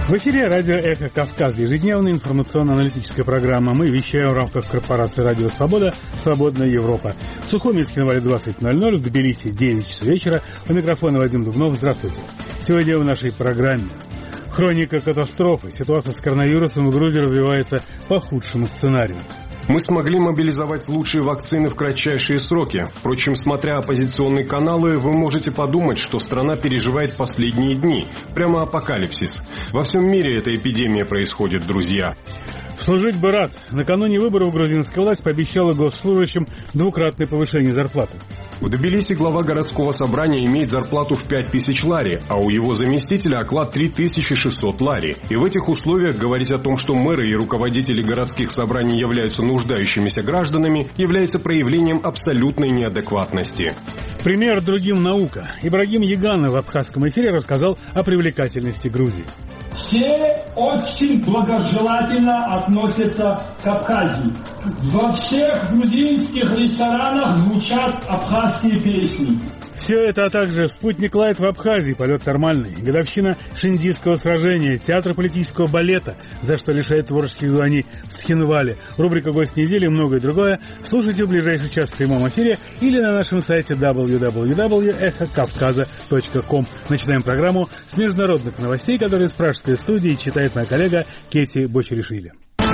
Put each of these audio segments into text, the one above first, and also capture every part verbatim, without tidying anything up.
В эфире радио «Эхо Кавказа», ежедневная информационно-аналитическая программа. Мы вещаем в рамках корпорации «Радио Свобода», «Свободная Европа». В Сухуминске на Вале двадцать ноль ноль, в Тбилиси девять часов вечера. У микрофона Вадим Дубнов. Здравствуйте. Сегодня в нашей программе хроника катастрофы. Ситуация с коронавирусом в Грузии развивается по худшему сценарию. Мы смогли мобилизовать лучшие вакцины в кратчайшие сроки. Впрочем, смотря оппозиционные каналы, вы можете подумать, что страна переживает последние дни. Прямо апокалипсис. Во всем мире эта эпидемия происходит, друзья. Служить бы рад. Накануне выборов грузинская власть пообещала госслужащим двукратное повышение зарплаты. В Тбилиси глава городского собрания имеет зарплату в пять тысяч лари, а у его заместителя оклад три тысячи шестьсот лари. И в этих условиях говорить о том, что мэры и руководители городских собраний являются нуждающимися гражданами, является проявлением абсолютной неадекватности. Пример другим наука. Ибрагим Яганов в абхазском эфире рассказал о привлекательности Грузии. Все очень благожелательно относятся к Абхазии. Во всех грузинских ресторанах звучат абхазские песни. Все это, а также «Спутник Лайт» в Абхазии, полет нормальный, годовщина Шиндийского сражения, театр политического балета, за что лишает творческих званий в Схинвале, рубрика «Гость недели» и многое другое. Слушайте в ближайший час в прямом эфире или на нашем сайте дабл ю дабл ю дабл ю точка эхо кавказа точка ком. Начинаем программу с международных новостей, которые из пражской студии читает моя коллега Кети Бочеришвили.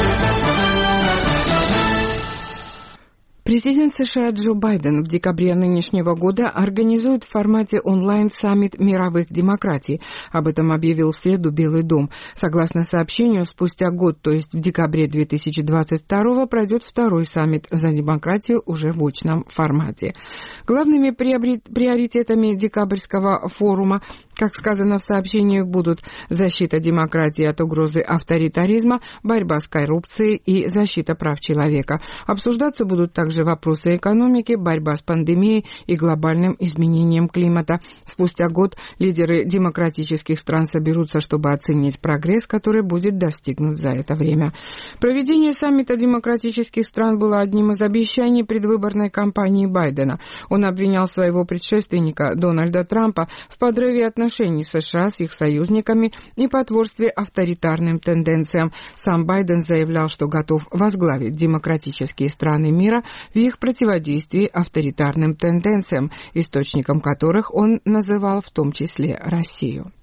Президент США Джо Байден в декабре нынешнего года организует в формате онлайн саммит мировых демократий. Об этом объявил в среду Белый дом. Согласно сообщению, спустя год, то есть в декабре две тысячи двадцать второго, пройдет второй саммит за демократию уже в очном формате. Главными приоритетами декабрьского форума, как сказано в сообщении, будут защита демократии от угрозы авторитаризма, борьба с коррупцией и защита прав человека. Обсуждаться будут также вопросы экономики, борьба с пандемией и глобальным изменением климата. Спустя год лидеры демократических стран соберутся, чтобы оценить прогресс, который будет достигнут за это время. Проведение саммита демократических стран было одним из обещаний предвыборной кампании Байдена. Он обвинял своего предшественника Дональда Трампа в подрыве отношений США с их союзниками и потворстве авторитарным тенденциям. Сам Байден заявлял, что готов возглавить демократические страны мира в их противодействии авторитарным тенденциям, источником которых он называл в том числе Россию.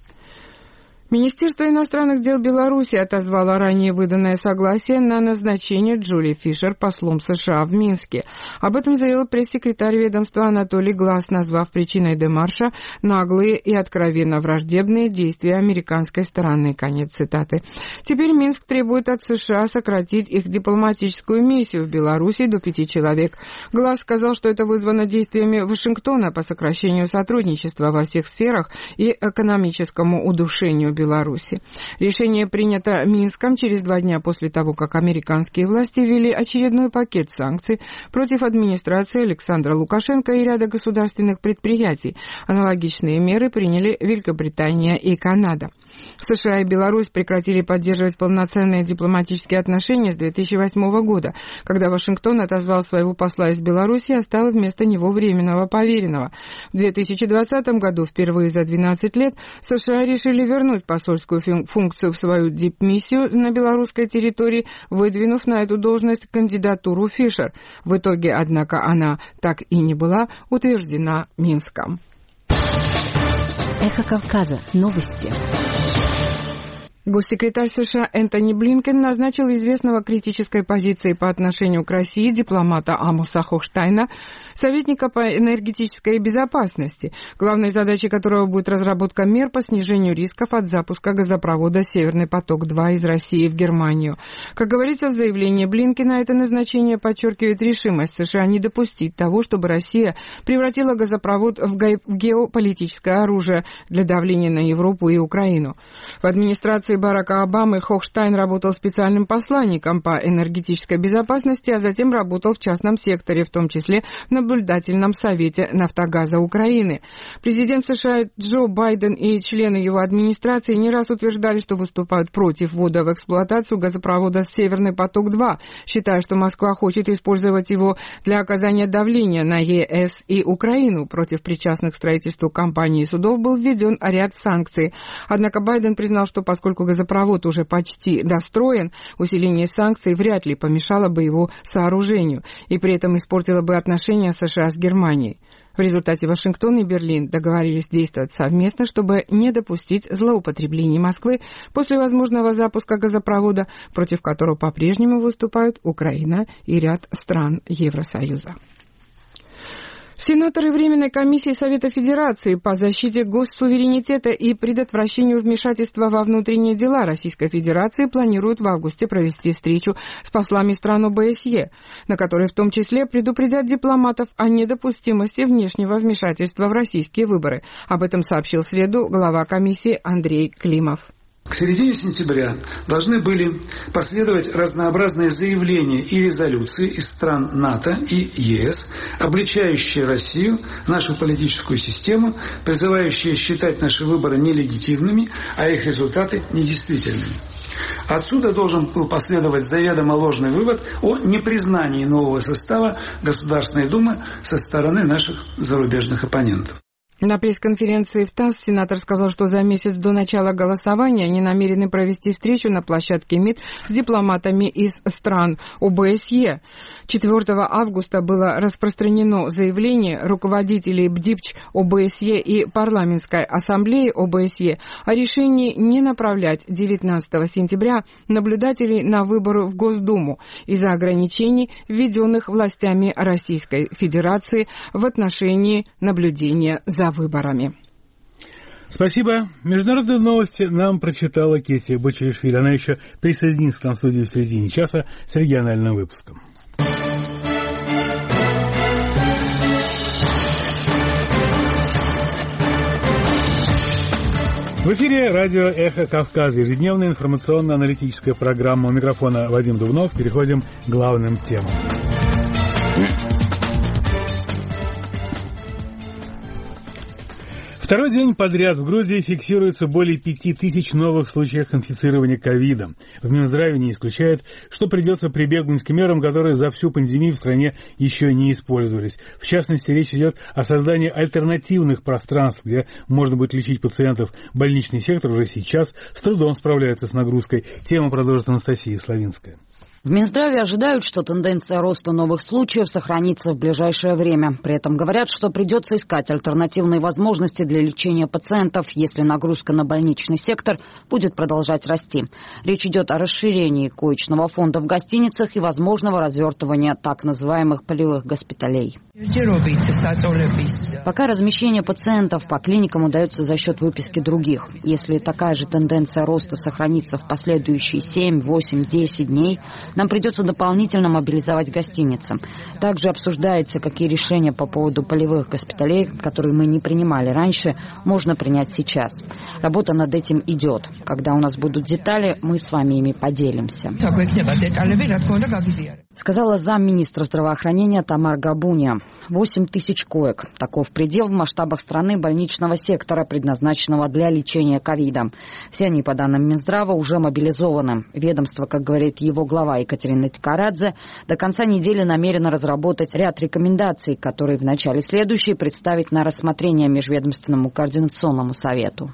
Министерство иностранных дел Беларуси отозвало ранее выданное согласие на назначение Джули Фишер послом США в Минске. Об этом заявил пресс-секретарь ведомства Анатолий Глас, назвав причиной демарша наглые и откровенно враждебные действия американской стороны. Конец цитаты. Теперь Минск требует от США сократить их дипломатическую миссию в Беларуси до пяти человек. Глас сказал, что это вызвано действиями Вашингтона по сокращению сотрудничества во всех сферах и экономическому удушению Беларуси. Решение принято Минском через два дня после того, как американские власти ввели очередной пакет санкций против администрации Александра Лукашенко и ряда государственных предприятий. Аналогичные меры приняли Великобритания и Канада. США и Беларусь прекратили поддерживать полноценные дипломатические отношения с две тысячи восьмого года, когда Вашингтон отозвал своего посла из Беларуси и оставил вместо него временного поверенного. В две тысячи двадцатом году, впервые за двенадцать лет, США решили вернуть посольскую функцию в свою дипмиссию на белорусской территории, выдвинув на эту должность кандидатуру Фишер. В итоге, однако, она так и не была утверждена Минском. Эхо Кавказа. Новости. Госсекретарь США Энтони Блинкен назначил известного критической позиции по отношению к России дипломата Амоса Хохштайна советника по энергетической безопасности, главной задачей которого будет разработка мер по снижению рисков от запуска газопровода «Северный поток-два» из России в Германию. Как говорится в заявлении Блинкена, это назначение подчеркивает решимость США не допустить того, чтобы Россия превратила газопровод в геополитическое оружие для давления на Европу и Украину. В администрации Барака Обамы Хохштайн работал специальным посланником по энергетической безопасности, а затем работал в частном секторе, в том числе в наблюдательном совете «Нафтогаза Украины». Президент США Джо Байден и члены его администрации не раз утверждали, что выступают против ввода в эксплуатацию газопровода «Северный поток-два», считая, что Москва хочет использовать его для оказания давления на ЕС и Украину. Против причастных к строительству компаний и судов был введен ряд санкций. Однако Байден признал, что поскольку газопровод уже почти достроен, усиление санкций вряд ли помешало бы его сооружению и при этом испортило бы отношения США с Германией. В результате Вашингтон и Берлин договорились действовать совместно, чтобы не допустить злоупотреблений Москвы после возможного запуска газопровода, против которого по-прежнему выступают Украина и ряд стран Евросоюза. Сенаторы Временной комиссии Совета Федерации по защите госсуверенитета и предотвращению вмешательства во внутренние дела Российской Федерации планируют в августе провести встречу с послами стран О Бэ Эс Е, на которой в том числе предупредят дипломатов о недопустимости внешнего вмешательства в российские выборы. Об этом сообщил среду глава комиссии Андрей Климов. К середине сентября должны были последовать разнообразные заявления и резолюции из стран НАТО и Е Эс, обличающие Россию, нашу политическую систему, призывающие считать наши выборы нелегитимными, а их результаты недействительными. Отсюда должен был последовать заведомо ложный вывод о непризнании нового состава Государственной Думы со стороны наших зарубежных оппонентов. На пресс-конференции в ТАСС сенатор сказал, что за месяц до начала голосования они намерены провести встречу на площадке МИД с дипломатами из стран О Бэ Эс Е. четвёртого августа было распространено заявление руководителей Б Д И П Ч О Бэ Эс Е и Парламентской ассамблеи О Бэ Эс Е о решении не направлять девятнадцатого сентября наблюдателей на выборы в Госдуму из-за ограничений, введенных властями Российской Федерации в отношении наблюдения за выборами. Спасибо. Международные новости нам прочитала Кетия Бочеришвили. Она еще присоединится к нам в студию в середине часа с региональным выпуском. В эфире радио «Эхо Кавказа», ежедневная информационно-аналитическая программа. У микрофона Вадим Дубнов. Переходим к главным темам. Второй день подряд в Грузии фиксируется более пяти тысяч новых случаев инфицирования ковидом. В Минздраве не исключают, что придется прибегнуть к мерам, которые за всю пандемию в стране еще не использовались. В частности, речь идет о создании альтернативных пространств, где можно будет лечить пациентов. Больничный сектор уже сейчас с трудом справляется с нагрузкой. Тему продолжит Анастасия Славинская. В Минздраве ожидают, что тенденция роста новых случаев сохранится в ближайшее время. При этом говорят, что придется искать альтернативные возможности для лечения пациентов, если нагрузка на больничный сектор будет продолжать расти. Речь идет о расширении коечного фонда в гостиницах и возможного развертывания так называемых полевых госпиталей. Пока размещение пациентов по клиникам удается за счет выписки других. Если такая же тенденция роста сохранится в последующие семь, восемь, десять дней, нам придется дополнительно мобилизовать гостиницы. Также обсуждается, какие решения по поводу полевых госпиталей, которые мы не принимали раньше, можно принять сейчас. Работа над этим идет. Когда у нас будут детали, мы с вами ими поделимся. Сказала замминистра здравоохранения Тамар Габуния. восемь тысяч коек. Таков предел в масштабах страны больничного сектора, предназначенного для лечения ковида. Все они, по данным Минздрава, уже мобилизованы. Ведомство, как говорит его глава Екатерина Тикарадзе, до конца недели намерено разработать ряд рекомендаций, которые в начале следующей представить на рассмотрение Межведомственному координационному совету.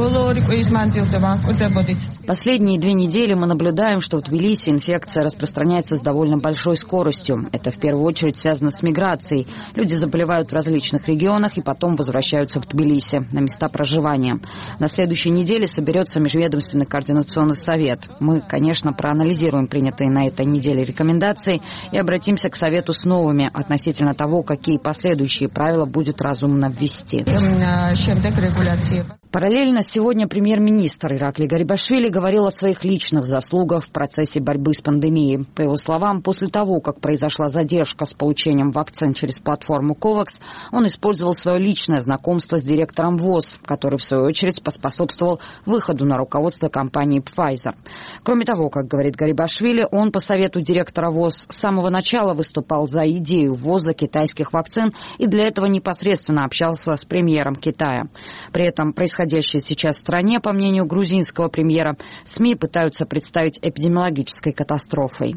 Последние две недели мы наблюдаем, что в Тбилиси инфекция распространяется с довольно большой большой скоростью. Это в первую очередь связано с миграцией. Люди заболевают в различных регионах и потом возвращаются в Тбилиси, на места проживания. На следующей неделе соберется Межведомственный координационный совет. Мы, конечно, проанализируем принятые на этой неделе рекомендации и обратимся к совету с новыми относительно того, какие последующие правила будет разумно ввести. Параллельно сегодня премьер-министр Ираклий Гарибашвили говорил о своих личных заслугах в процессе борьбы с пандемией. По его словам, после того, как произошла задержка с получением вакцин через платформу ковакс, он использовал свое личное знакомство с директором ВОЗ, который, в свою очередь, поспособствовал выходу на руководство компании Pfizer. Кроме того, как говорит Гарибашвили, он по совету директора ВОЗ с самого начала выступал за идею ввоза китайских вакцин и для этого непосредственно общался с премьером Китая. При этом происходило происходящее сейчас в стране, по мнению грузинского премьера, СМИ пытаются представить эпидемиологической катастрофой.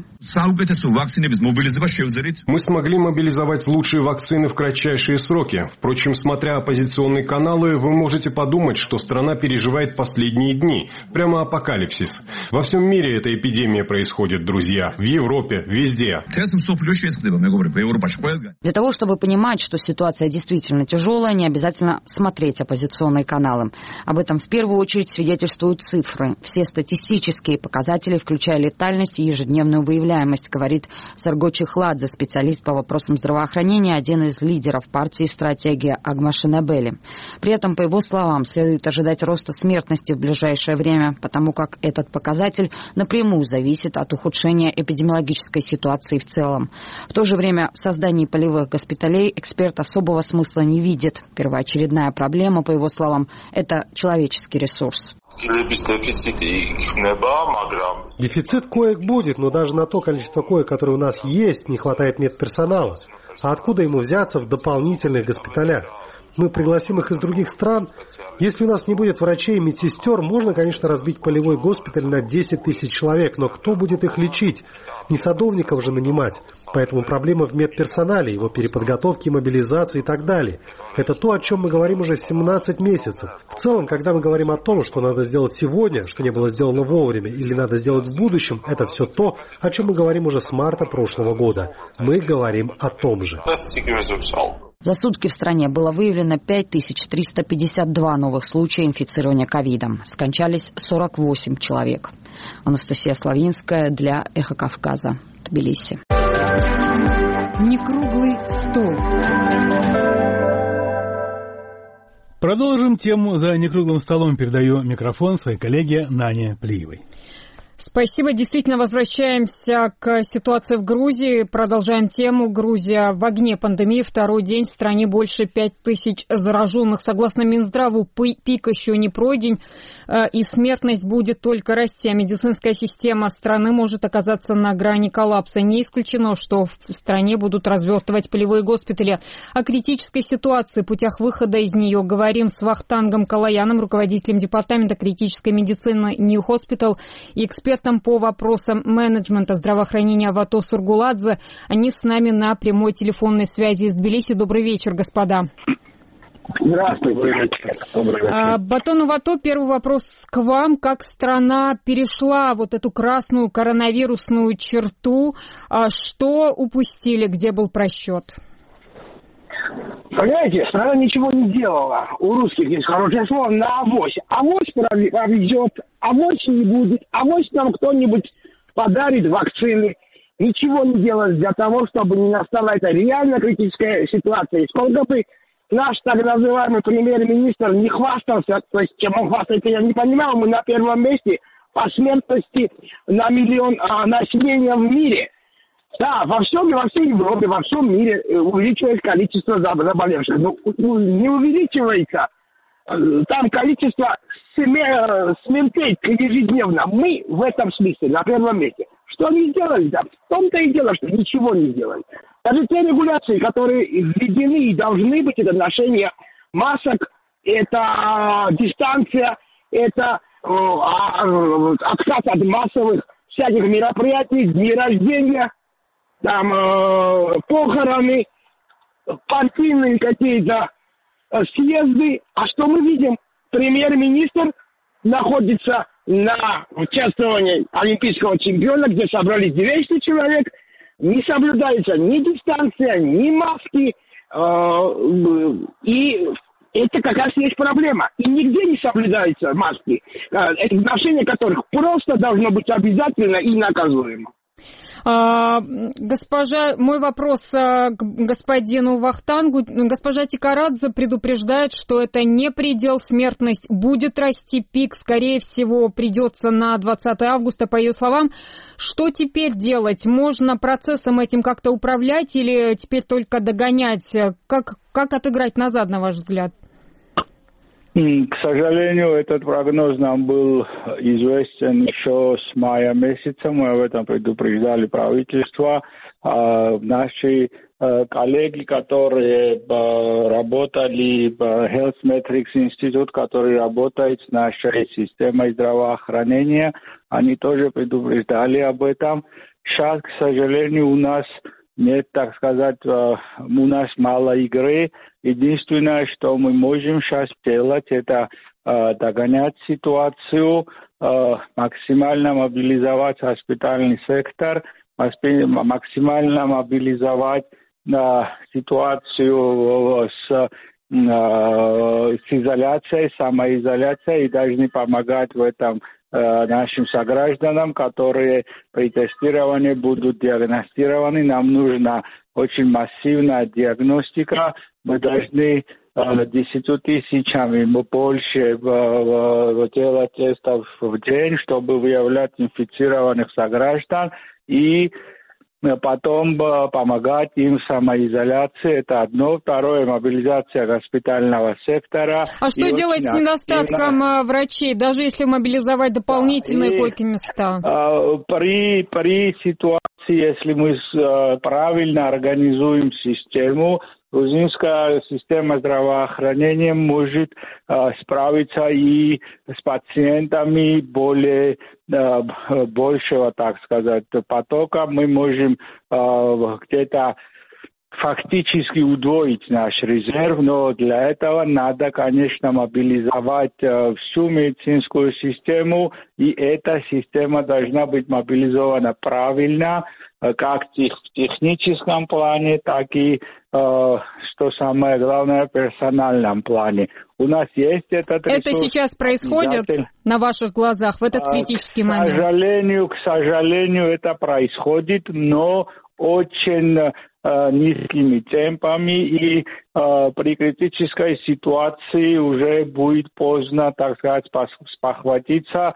Мы смогли мобилизовать лучшие вакцины в кратчайшие сроки. Впрочем, смотря оппозиционные каналы, вы можете подумать, что страна переживает последние дни. Прямо апокалипсис. Во всем мире эта эпидемия происходит, друзья. В Европе, везде. Для того, чтобы понимать, что ситуация действительно тяжелая, не обязательно смотреть оппозиционные каналы. Об этом в первую очередь свидетельствуют цифры. Все статистические показатели, включая летальность и ежедневную выявляемость, говорит Сарго Чехладзе, специалист по вопросам здравоохранения, один из лидеров партии «Стратегия» Агмашинабели. При этом, по его словам, следует ожидать роста смертности в ближайшее время, потому как этот показатель напрямую зависит от ухудшения эпидемиологической ситуации в целом. В то же время в создании полевых госпиталей эксперт особого смысла не видит. Первоочередная проблема, по его словам, это человеческий ресурс. Дефицит коек будет, но даже на то количество коек, которые у нас есть, не хватает медперсонала. А откуда ему взяться в дополнительных госпиталях? Мы пригласим их из других стран. Если у нас не будет врачей и медсестер, можно, конечно, разбить полевой госпиталь на десять тысяч человек, но кто будет их лечить? Не садовников же нанимать. Поэтому проблема в медперсонале, его переподготовке, мобилизации и так далее. Это то, о чем мы говорим уже семнадцать месяцев. В целом, когда мы говорим о том, что надо сделать сегодня, что не было сделано вовремя, или надо сделать в будущем, это все то, о чем мы говорим уже с марта прошлого года. Мы говорим о том же. За сутки в стране было выявлено пять тысяч триста пятьдесят два новых случая инфицирования ковидом. Скончались сорок восемь человек. Анастасия Славинская для «Эхо Кавказа», Тбилиси. Некруглый стол. Продолжим тему. За некруглым столом передаю микрофон своей коллеге Нане Плиевой. Спасибо. Действительно, возвращаемся к ситуации в Грузии. Продолжаем тему. Грузия в огне пандемии. Второй день в стране больше пять тысяч зараженных. Согласно Минздраву, пик еще не пройден, и смертность будет только расти. А медицинская система страны может оказаться на грани коллапса. Не исключено, что в стране будут развертывать полевые госпитали. О критической ситуации, путях выхода из нее говорим с Вахтангом Калаяном, руководителем департамента критической медицины New Hospital и экспертом по вопросам менеджмента здравоохранения Вато Сургуладзе. Они с нами на прямой телефонной связи из Тбилиси. Добрый вечер, господа. Здравствуйте. Добрый вечер. Батон Вато, первый вопрос к вам. Как страна перешла вот эту красную коронавирусную черту? Что упустили, где был просчет? Понимаете, страна ничего не делала. У русских есть хорошее слово на авось. Авось проведет, авось не будет, авось нам кто-нибудь подарит вакцины. Ничего не делалось для того, чтобы не настала эта реально критическая ситуация. Сколько бы наш так называемый премьер-министр не хвастался, то есть чем он хвастается, я не понимаю, мы на первом месте по смертности на миллион а, населения в мире. Да, во всем, во всей Европе, во всем мире увеличивается количество заболевших. Но не увеличивается там количество смертей ежедневно. Мы в этом смысле на первом месте. Что они сделали? Да, в том-то и дело, что ничего не сделали. Даже те регуляции, которые введены и должны быть, это ношение масок, это дистанция, это отказ от массовых всяких мероприятий, дни рождения, там э, похороны, партийные какие-то э, съезды. А что мы видим? Премьер-министр находится на участвовании олимпийского чемпиона, где собрались двести человек. Не соблюдается ни дистанция, ни маски. Э, и это как раз есть проблема. И нигде не соблюдаются маски, э, ношение которых просто должно быть обязательно и наказуемо. А, госпожа, мой вопрос а, к господину Вахтангу. Госпожа Тикарадзе предупреждает, что это не предел, смертность будет расти, пик, скорее всего, придется на двадцатое августа, по ее словам. Что теперь делать? Можно процессом этим как-то управлять или теперь только догонять? Как, как отыграть назад, на ваш взгляд? К сожалению, этот прогноз нам был известен еще с мая месяца. Мы об этом предупреждали правительство. Наши коллеги, которые работали в Health Metrics Institute, который работает с нашей системой здравоохранения, они тоже предупреждали об этом. Сейчас, к сожалению, у нас нет, так сказать, у нас мало игры. Единственное, что мы можем сейчас делать, это догонять ситуацию, максимально мобилизовать госпитальный сектор, максимально мобилизовать ситуацию с, с изоляцией, самоизоляцией, и должны помогать в этом нашим согражданам, которые при тестировании будут диагностированы. Нам нужна очень массивная диагностика. Мы должны десятью тысячами больше делать тестов в день, чтобы выявлять инфицированных сограждан и потом помогать им в самоизоляции. Это одно. Второе, мобилизация госпитального сектора. А что и делать с недостатком активно... врачей, даже если мобилизовать дополнительные и, койки места? При, при ситуации, если мы правильно организуем систему, грузинская система здравоохранения может э, справиться и с пациентами более э, большего, так сказать, потока. Мы можем э, где-то фактически удвоить наш резерв, но для этого надо, конечно, мобилизовать э, всю медицинскую систему, и эта система должна быть мобилизована правильно, э, как в техническом плане, так и, э, что самое главное, в персональном плане. У нас есть этот ресурс. Это сейчас происходит на ваших глазах в этот критический момент? К сожалению, к сожалению, это происходит, но очень э, низкими темпами, и э, при критической ситуации уже будет поздно, так сказать, спохватиться.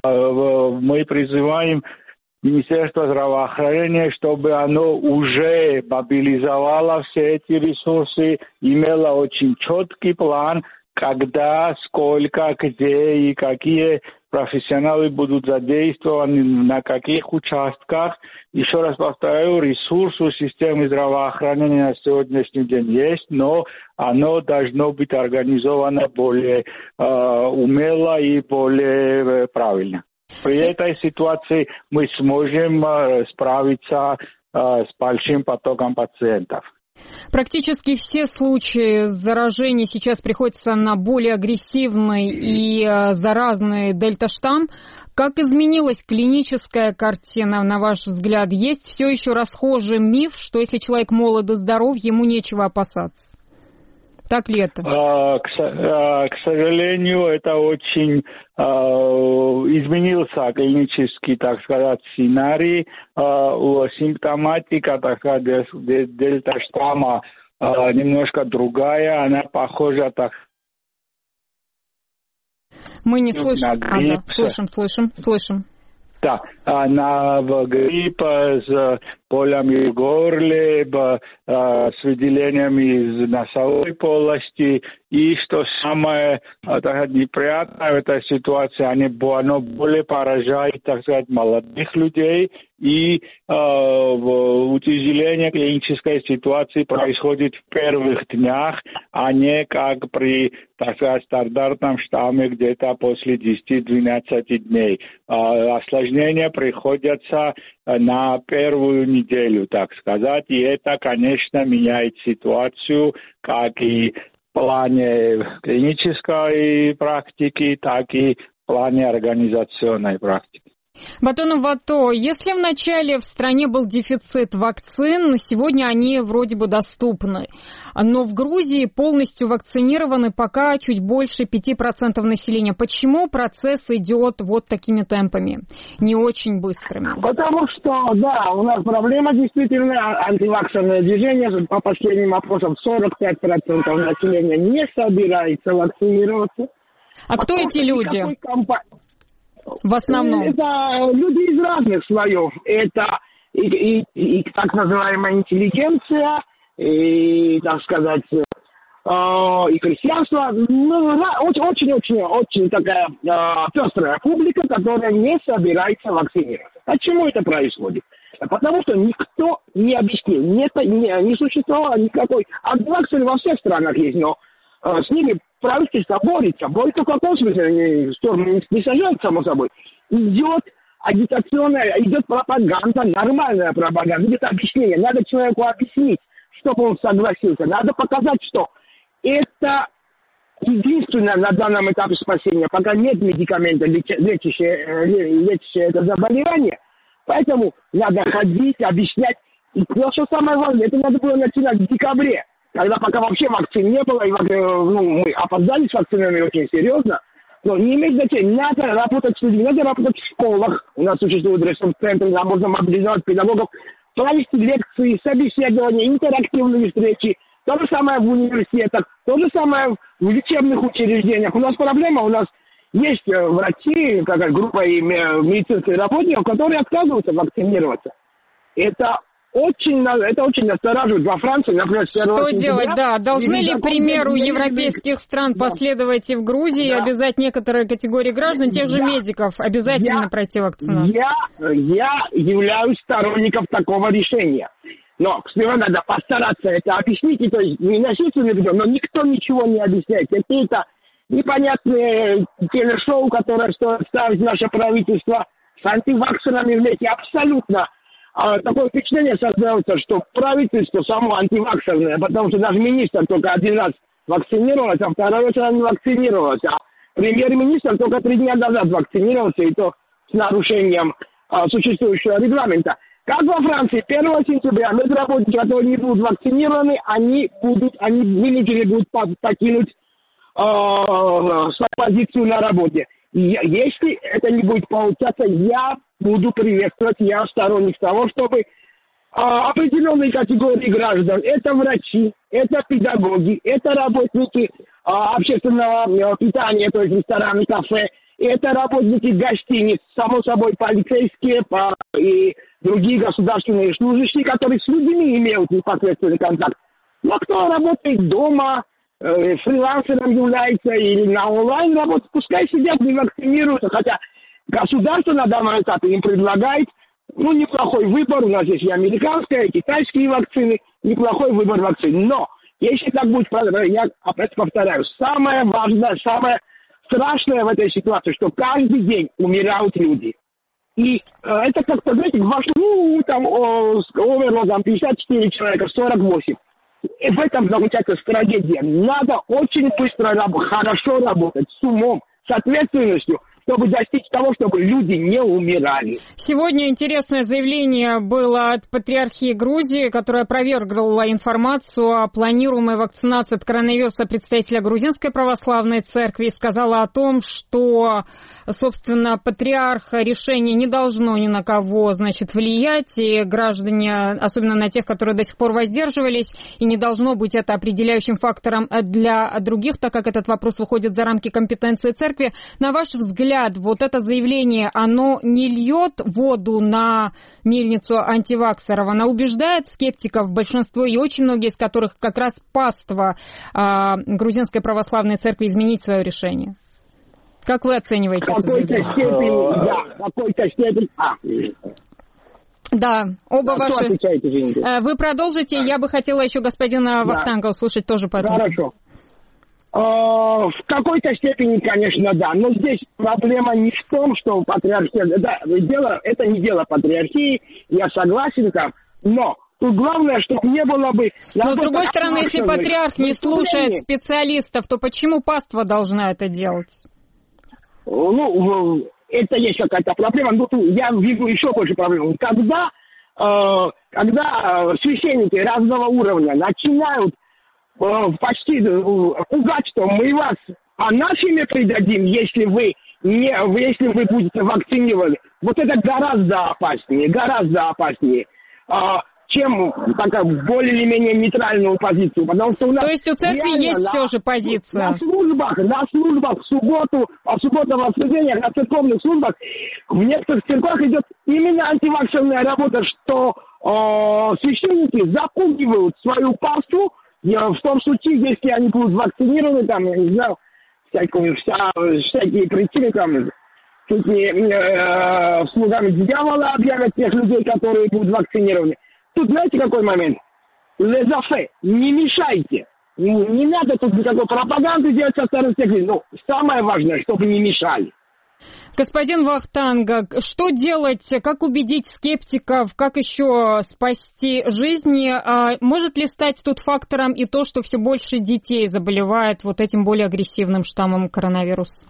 Э, мы призываем Министерство здравоохранения, чтобы оно уже мобилизовало все эти ресурсы, имело очень четкий план, когда, сколько, где и какие профессионалы будут задействованы, на каких участках. Еще раз повторяю, ресурс у системы здравоохранения на сегодняшний день есть, но оно должно быть организовано более э, умело и более э, правильно. При этой ситуации мы сможем э, справиться э, с большим потоком пациентов. Практически все случаи заражения сейчас приходятся на более агрессивный и заразный дельта-штамм. Как изменилась клиническая картина, на ваш взгляд? Есть все еще расхожий миф, что если человек молод и здоров, ему нечего опасаться? Так ли это? К, к сожалению, это очень э, изменился клинический, так сказать, сценарий. Э, симптоматика, так сказать, дельта-штамма э, немножко другая. Она похожа, так. Мы не слышим. Ага, слышим, слышим, слышим. Да, на грипп с болями в горле, с выделениями из носовой полости. И что самое так, неприятное в этой ситуации, оно более поражает, так сказать, молодых людей. И э, утяжеление клинической ситуации происходит в первых днях, а не как при, так сказать, стандартном штамме где-то после десяти-двенадцати дней. Э, осложнения приходятся на первую неделю, так сказать, и это, конечно, меняет ситуацию, как и в плане клинической практики, так и в плане организационной практики. Батонов Вато, если вначале в стране был дефицит вакцин, сегодня они вроде бы доступны, но в Грузии полностью вакцинированы пока чуть больше пяти процентов населения. Почему процесс идет вот такими темпами, не очень быстрыми? Потому что, да, у нас проблема действительно, антиваксерное движение, по последним опросам сорок пять процентов населения не собирается вакцинироваться. А кто эти люди? В основном? Это люди из разных слоев. Это и, и, и так называемая интеллигенция, и, так сказать, и христианство. Ну, очень-очень-очень такая э, пестрая публика, которая не собирается вакцинироваться. Почему это происходит? Потому что никто не объяснил, не, не, не существовало никакой... Антиваксеры во всех странах есть, но э, с ними правительство борется. Борется в каком смысле? Не, не сажают, само собой. Идет агитационная, идет пропаганда, нормальная пропаганда, идет объяснение. Надо человеку объяснить, чтобы он согласился. Надо показать, что это единственное на данном этапе спасения, пока нет медикамента, лечащего лечащее это заболевание. Поэтому надо ходить, объяснять. И что самое важное, это надо было начинать в декабре, когда пока вообще вакцин не было, и ну, мы опоздали с вакцинами очень серьезно. Но не имеет значения, надо работать с людьми, надо работать в школах. У нас существует ресурс-центр, нам можно мобилизовать педагогов, провести лекции, собеседования, интерактивные встречи. То же самое в университетах, то же самое в лечебных учреждениях. У нас проблема, у нас есть врачи, какая группа и медицинских работников, которые отказываются вакцинироваться. Это очень, это очень настораживает. Во Франции, например, с первого Что сентября, делать, да? Должны ли, к примеру, не европейских стран да. последовать и в Грузии, да. обязать некоторые категории граждан, тех же я, медиков, обязательно я, пройти вакцинацию? Я, я являюсь сторонником такого решения. Но сперва надо постараться это объяснить, и, то есть не насильственно, но никто ничего не объясняет. Какие-то непонятные телешоу, которые стоит ставить наше правительство с антиваксерами вместе, абсолютно а, такое впечатление создается, что правительство само антиваксерное, потому что даже министр только один раз вакцинировался, а второй раз он не вакцинировался. А премьер-министр только три дня назад вакцинировался, и то с нарушением а, существующего регламента. Как во Франции, первого сентября медработники, которые не будут вакцинированы, они будут, они вынуждены будут покинуть э, свою позицию на работе. И если это не будет получаться, я буду приветствовать, я сторонник того, чтобы э, определенные категории граждан, это врачи, это педагоги, это работники э, общественного питания, то есть рестораны, кафе, это работники гостиниц, само собой полицейские по, и другие государственные служащие, которые с людьми имеют непосредственный контакт. Но кто работает дома, э, фрилансером является или на онлайн работе, пускай сидят, не вакцинируются, хотя государство на данном этапе им предлагает, ну, неплохой выбор, у нас есть и американская, и китайские вакцины, неплохой выбор вакцин. Но если так будет, я опять повторяю, самое важное, самое страшное в этой ситуации, что каждый день умирают люди. И э, это как-то, знаете, ваш, ну, там, о, с оверлодом пятьдесят четыре человека, сорок восемь. И в этом заключается трагедия. Надо очень быстро, хорошо работать, с умом, с ответственностью, чтобы достичь того, чтобы люди не умирали. Сегодня интересное заявление было от патриархии Грузии, которая опровергла информацию о планируемой вакцинации от коронавируса представителя Грузинской православной церкви и сказала о том, что, собственно, патриарх решение не должно ни на кого, значит, влиять, и граждане, особенно на тех, которые до сих пор воздерживались, и не должно быть это определяющим фактором для других, так как этот вопрос выходит за рамки компетенции церкви. На ваш взгляд, вот это заявление, оно не льет воду на мельницу антиваксеров, она убеждает скептиков, большинство и очень многие из которых как раз паства а, Грузинской православной церкви, изменить свое решение. Как вы оцениваете это заявление? Степени, да, в какой-то степени... А. Да, оба да, ваши... Вы продолжите, я бы хотела еще господина да. Вахтанга услышать тоже по этому. Хорошо. В какой-то степени, конечно, да. Но здесь проблема не в том, что патриархия... Да, дело, это не дело патриархии, я согласен там, но тут главное, чтобы не было бы... Но, с другой стороны, если патриарх не слушает специалистов, то почему паства должна это делать? Ну, это есть какая-то проблема. Но я вижу еще больше проблем. Когда, э, когда священники разного уровня начинают почти пугать, что мы вас анафеме придадим, если вы не, если вы будете вакцинированы. Вот это гораздо опаснее, гораздо опаснее, чем такая более или менее нейтральную позицию. Потому что у нас То есть у церкви есть на, все же позиция? На службах, на службах в субботу, в субботу воскресенье, на церковных службах, в некоторых церквах идет именно антивакцинная работа, что э, священники запугивают свою паству, В том случае, если они будут вакцинированы, там, я не знаю, всякие, вся, всякие причины, там, чуть не э, слугами дьявола объявят тех людей, которые будут вакцинированы. Тут знаете какой момент? Лезафе, не мешайте. Не, не надо тут никакой пропаганды делать со стороны всех людей. Но самое важное, чтобы не мешали. Господин Вахтанг, что делать, как убедить скептиков, как еще спасти жизни? А может ли стать тут фактором и то, что все больше детей заболевает вот этим более агрессивным штаммом коронавируса?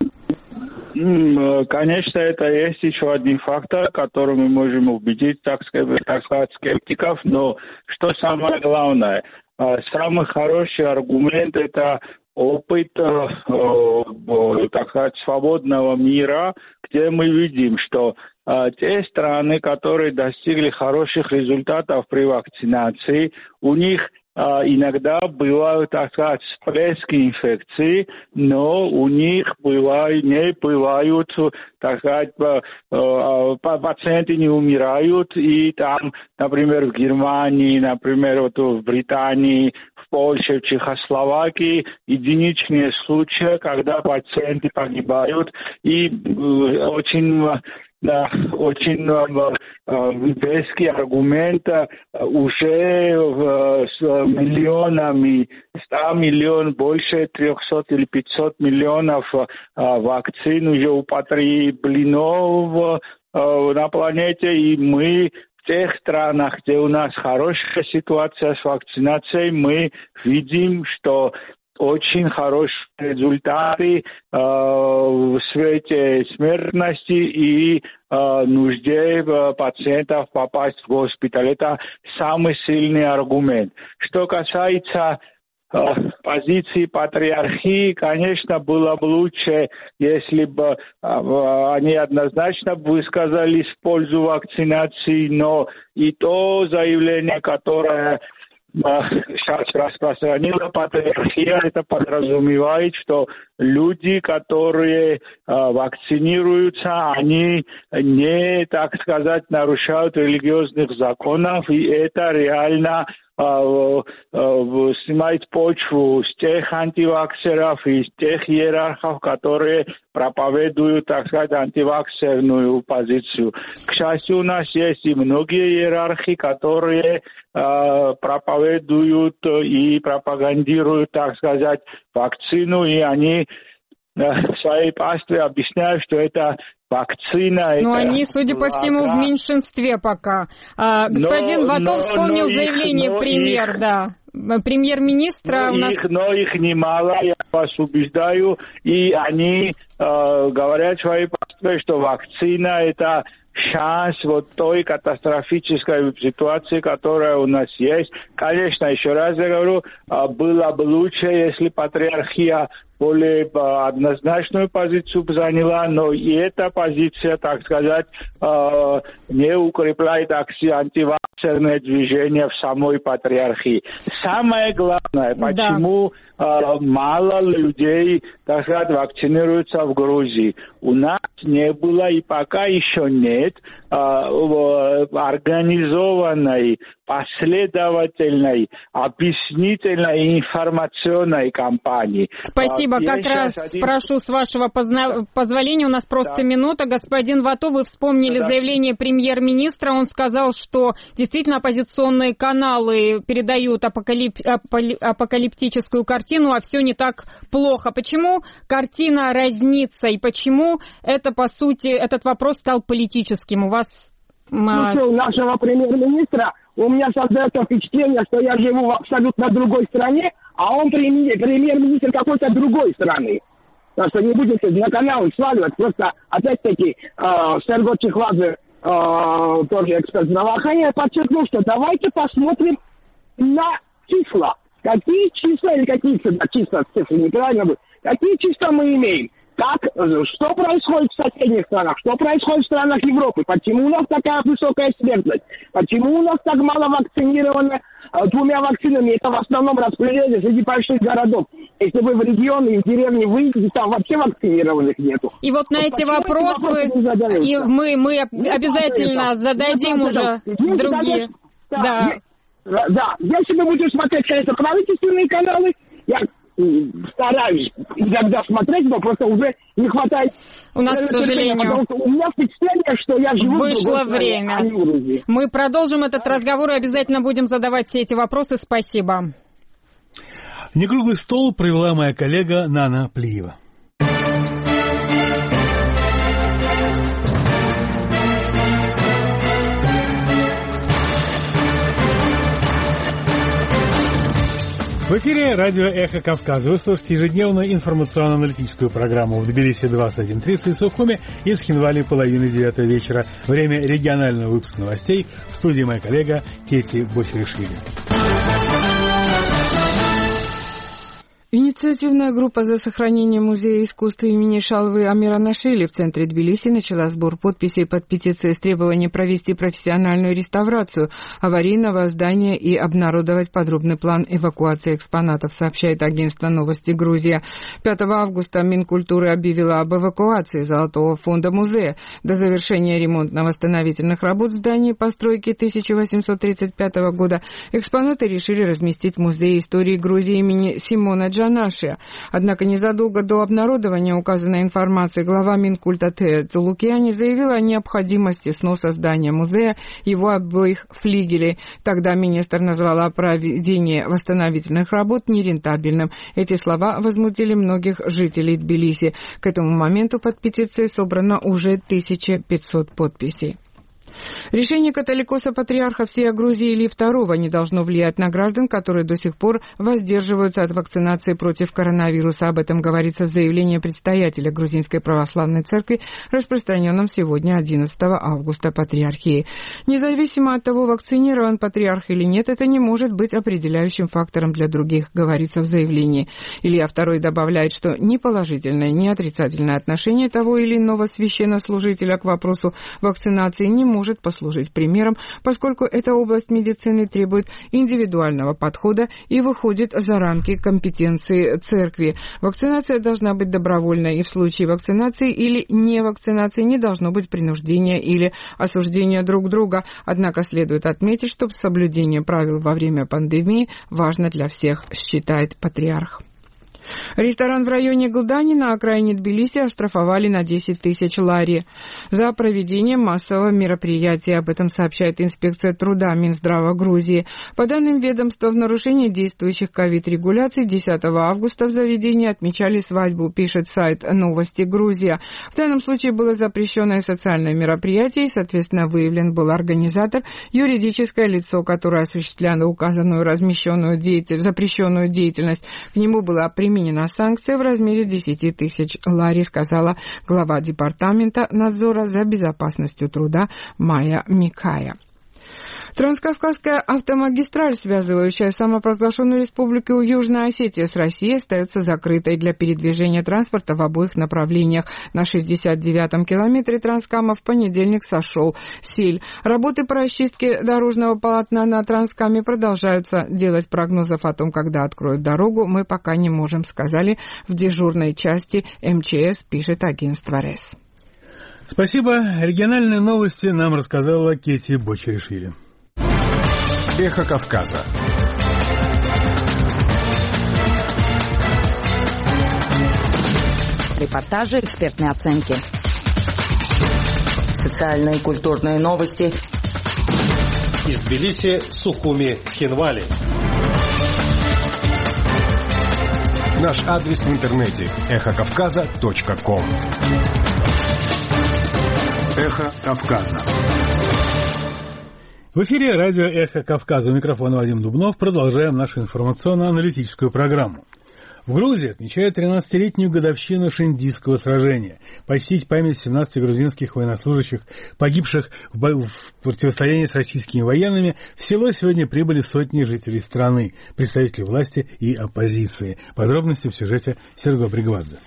Конечно, это есть еще один фактор, который мы можем убедить, так сказать, так сказать, скептиков, но что самое главное, самый хороший аргумент – это опыт, так сказать, свободного мира, где мы видим, что те страны, которые достигли хороших результатов при вакцинации, у них иногда бывают, так сказать, всплески инфекции, но у них бывают, не бывают, так сказать, пациенты не умирают, и там, например, в Германии, например, вот в Британии, в Польше, в Чехословакии единичные случаи, когда пациенты погибают, и очень... Да, очень веский аргумент уже с миллионами, ста миллионов, больше трехсот или пятьсот миллионов вакцин уже употреблено на планете, и мы в тех странах, где у нас хорошая ситуация с вакцинацией, мы видим, что очень хорошие результаты э, в свете смертности и э, нужде э, пациентов попасть в госпиталь. Это самый сильный аргумент. Что касается э, позиции патриархии, конечно, было бы лучше, если бы э, они однозначно высказались в пользу вакцинации, но и то заявление, которое сейчас распространила патриархия, это подразумевает, что люди, которые э, вакцинируются, они не, так сказать, нарушают религиозных законов, и это реально э, э, снимает почву с тех антиваксеров и с тех иерархов, которые проповедуют, так сказать, антиваксерную позицию. К счастью, у нас есть и многие иерархи, которые э, проповедуют и пропагандируют, так сказать, вакцину, и они э, своей пастве объясняют, что это вакцина. Но это они, судя по всему, в меньшинстве пока. А, господин но, Ватов но, вспомнил но заявление их, премьер, их, да. Премьер-министра но у нас... Их, но их немало, я вас убеждаю, и они э, говорят своей пастве, что вакцина – это шанс вот той катастрофической ситуации, которая у нас есть. Конечно, еще раз я говорю, было бы лучше, если патриархия более однозначную позицию заняла, но и эта позиция, так сказать, не укрепляет антиваксерное движение в самой патриархии. Самое главное, почему да. мало людей, так сказать, вакцинируются в Грузии. У нас не было и пока еще нет организованной, последовательной, объяснительной и информационной кампании. Спасибо. Я как раз один... спрошу с вашего позна... позволения, у нас просто да. минута. Господин Ватов, вы вспомнили да. заявление премьер-министра. Он сказал, что действительно оппозиционные каналы передают апокалип... апокалиптическую картину, а все не так плохо. Почему картина разнится и почему это, по сути, этот вопрос стал политическим? У вас... Слушай, у нашего премьер-министра у меня создается впечатление, что я живу в абсолютно другой стране, а он премьер-министр какой-то другой страны. Так что не будем на каналы сваливать. Просто, опять-таки, э, Серго Чехладзе, э, тоже эксперт здравоохранения, подчеркнул, что давайте посмотрим на числа. Какие числа или какие цифры, числа, цифры неправильно будет, какие числа мы имеем. Как, что происходит в соседних странах, что происходит в странах Европы, почему у нас такая высокая смертность, почему у нас так мало вакцинировано двумя вакцинами, это в основном распределение среди больших городов. Если вы в регионы и в деревни выйдете, там вообще вакцинированных нету. И вот на вот эти вопросы, и мы, мы обязательно зададим уже другие. Да. Да, если мы будем смотреть, конечно, правительственные каналы, я стараюсь иногда смотреть, но просто уже не хватает. У нас, к сожалению, у меня впечатление, что я живу вышло в время. Стране, а не в Грузии. Мы продолжим этот разговор и обязательно будем задавать все эти вопросы. Спасибо. Некруглый стол провела моя коллега Нана Плиева. В эфире радио «Эхо Кавказа». Вы слушаете ежедневную информационно-аналитическую программу в Тбилиси двадцать один тридцать, Сухуми и Схинвали половины девятого вечера. Время регионального выпуска новостей. В студии моя коллега Кети Бочеришвили. Инициативная группа за сохранение музея искусства имени Шалвы Амиранашвили в центре Тбилиси начала сбор подписей под петицией с требованием провести профессиональную реставрацию аварийного здания и обнародовать подробный план эвакуации экспонатов, сообщает агентство «Новости Грузия». пятого августа Минкультуры объявила об эвакуации Золотого фонда музея. До завершения ремонтно-восстановительных работ в здании постройки тысяча восемьсот тридцать пятого года экспонаты решили разместить в Музее истории Грузии имени Симона Джанашия. Однако незадолго до обнародования указанной информации глава Минкульта Тея Цулукиани заявила о необходимости сноса здания музея, его обоих флигелей. Тогда министр назвала проведение восстановительных работ нерентабельным. Эти слова возмутили многих жителей Тбилиси. К этому моменту под петицией собрано уже тысяча пятьсот подписей. Решение католикоса патриарха всей Грузии Илии второго не должно влиять на граждан, которые до сих пор воздерживаются от вакцинации против коронавируса. Об этом говорится в заявлении предстоятеля Грузинской православной церкви, распространенном сегодня, одиннадцатого августа, патриархии. Независимо от того, вакцинирован патриарх или нет, это не может быть определяющим фактором для других, говорится в заявлении. Илья второй добавляет, что ни положительное, ни отрицательное отношение того или иного священнослужителя к вопросу вакцинации не может может послужить примером, поскольку эта область медицины требует индивидуального подхода и выходит за рамки компетенции церкви. Вакцинация должна быть добровольной, и в случае вакцинации или невакцинации не должно быть принуждения или осуждения друг друга. Однако следует отметить, что соблюдение правил во время пандемии важно для всех, считает патриарх. Ресторан в районе Гылдани на окраине Тбилиси оштрафовали на десять тысяч лари за проведение массового мероприятия. Об этом сообщает инспекция труда Минздрава Грузии. По данным ведомства, в нарушении действующих ковид-регуляций десятого августа в заведении отмечали свадьбу, пишет сайт «Новости Грузия». В данном случае было запрещенное социальное мероприятие, и, соответственно, выявлен был организатор, юридическое лицо, которое осуществляло указанную размещенную деятельность, запрещенную деятельность. К нему была применена санкция в размере десять тысяч лари, сказала глава департамента надзора за безопасностью труда Майя Микая. Транскавказская автомагистраль, связывающая самопровозглашенную республику Южная Осетия с Россией, остается закрытой для передвижения транспорта в обоих направлениях. На шестьдесят девятом километре Транскама в понедельник сошел силь. Работы по расчистке дорожного полотна на Транскаме продолжаются. Делать прогнозов о том, когда откроют дорогу, мы пока не можем, сказали в дежурной части эм че эс, пишет агентство РЭС. Спасибо. Региональные новости нам рассказала Кети Бочеришвили. Эхо Кавказа. Репортажи, экспертные оценки. Социальные и культурные новости. Из Тбилиси, Сухуми, Схинвали. Наш адрес в интернете эхо кавказа точка ком. Эхо Кавказа. В эфире радио «Эхо Кавказа». У микрофона Вадим Дубнов. Продолжаем нашу информационно-аналитическую программу. В Грузии отмечают тринадцатилетнюю годовщину Шиндийского сражения. Почтить память семнадцати грузинских военнослужащих, погибших в, бо... в противостоянии с российскими военными, в село сегодня прибыли сотни жителей страны, представители власти и оппозиции. Подробности в сюжете Серго Бригвадзе.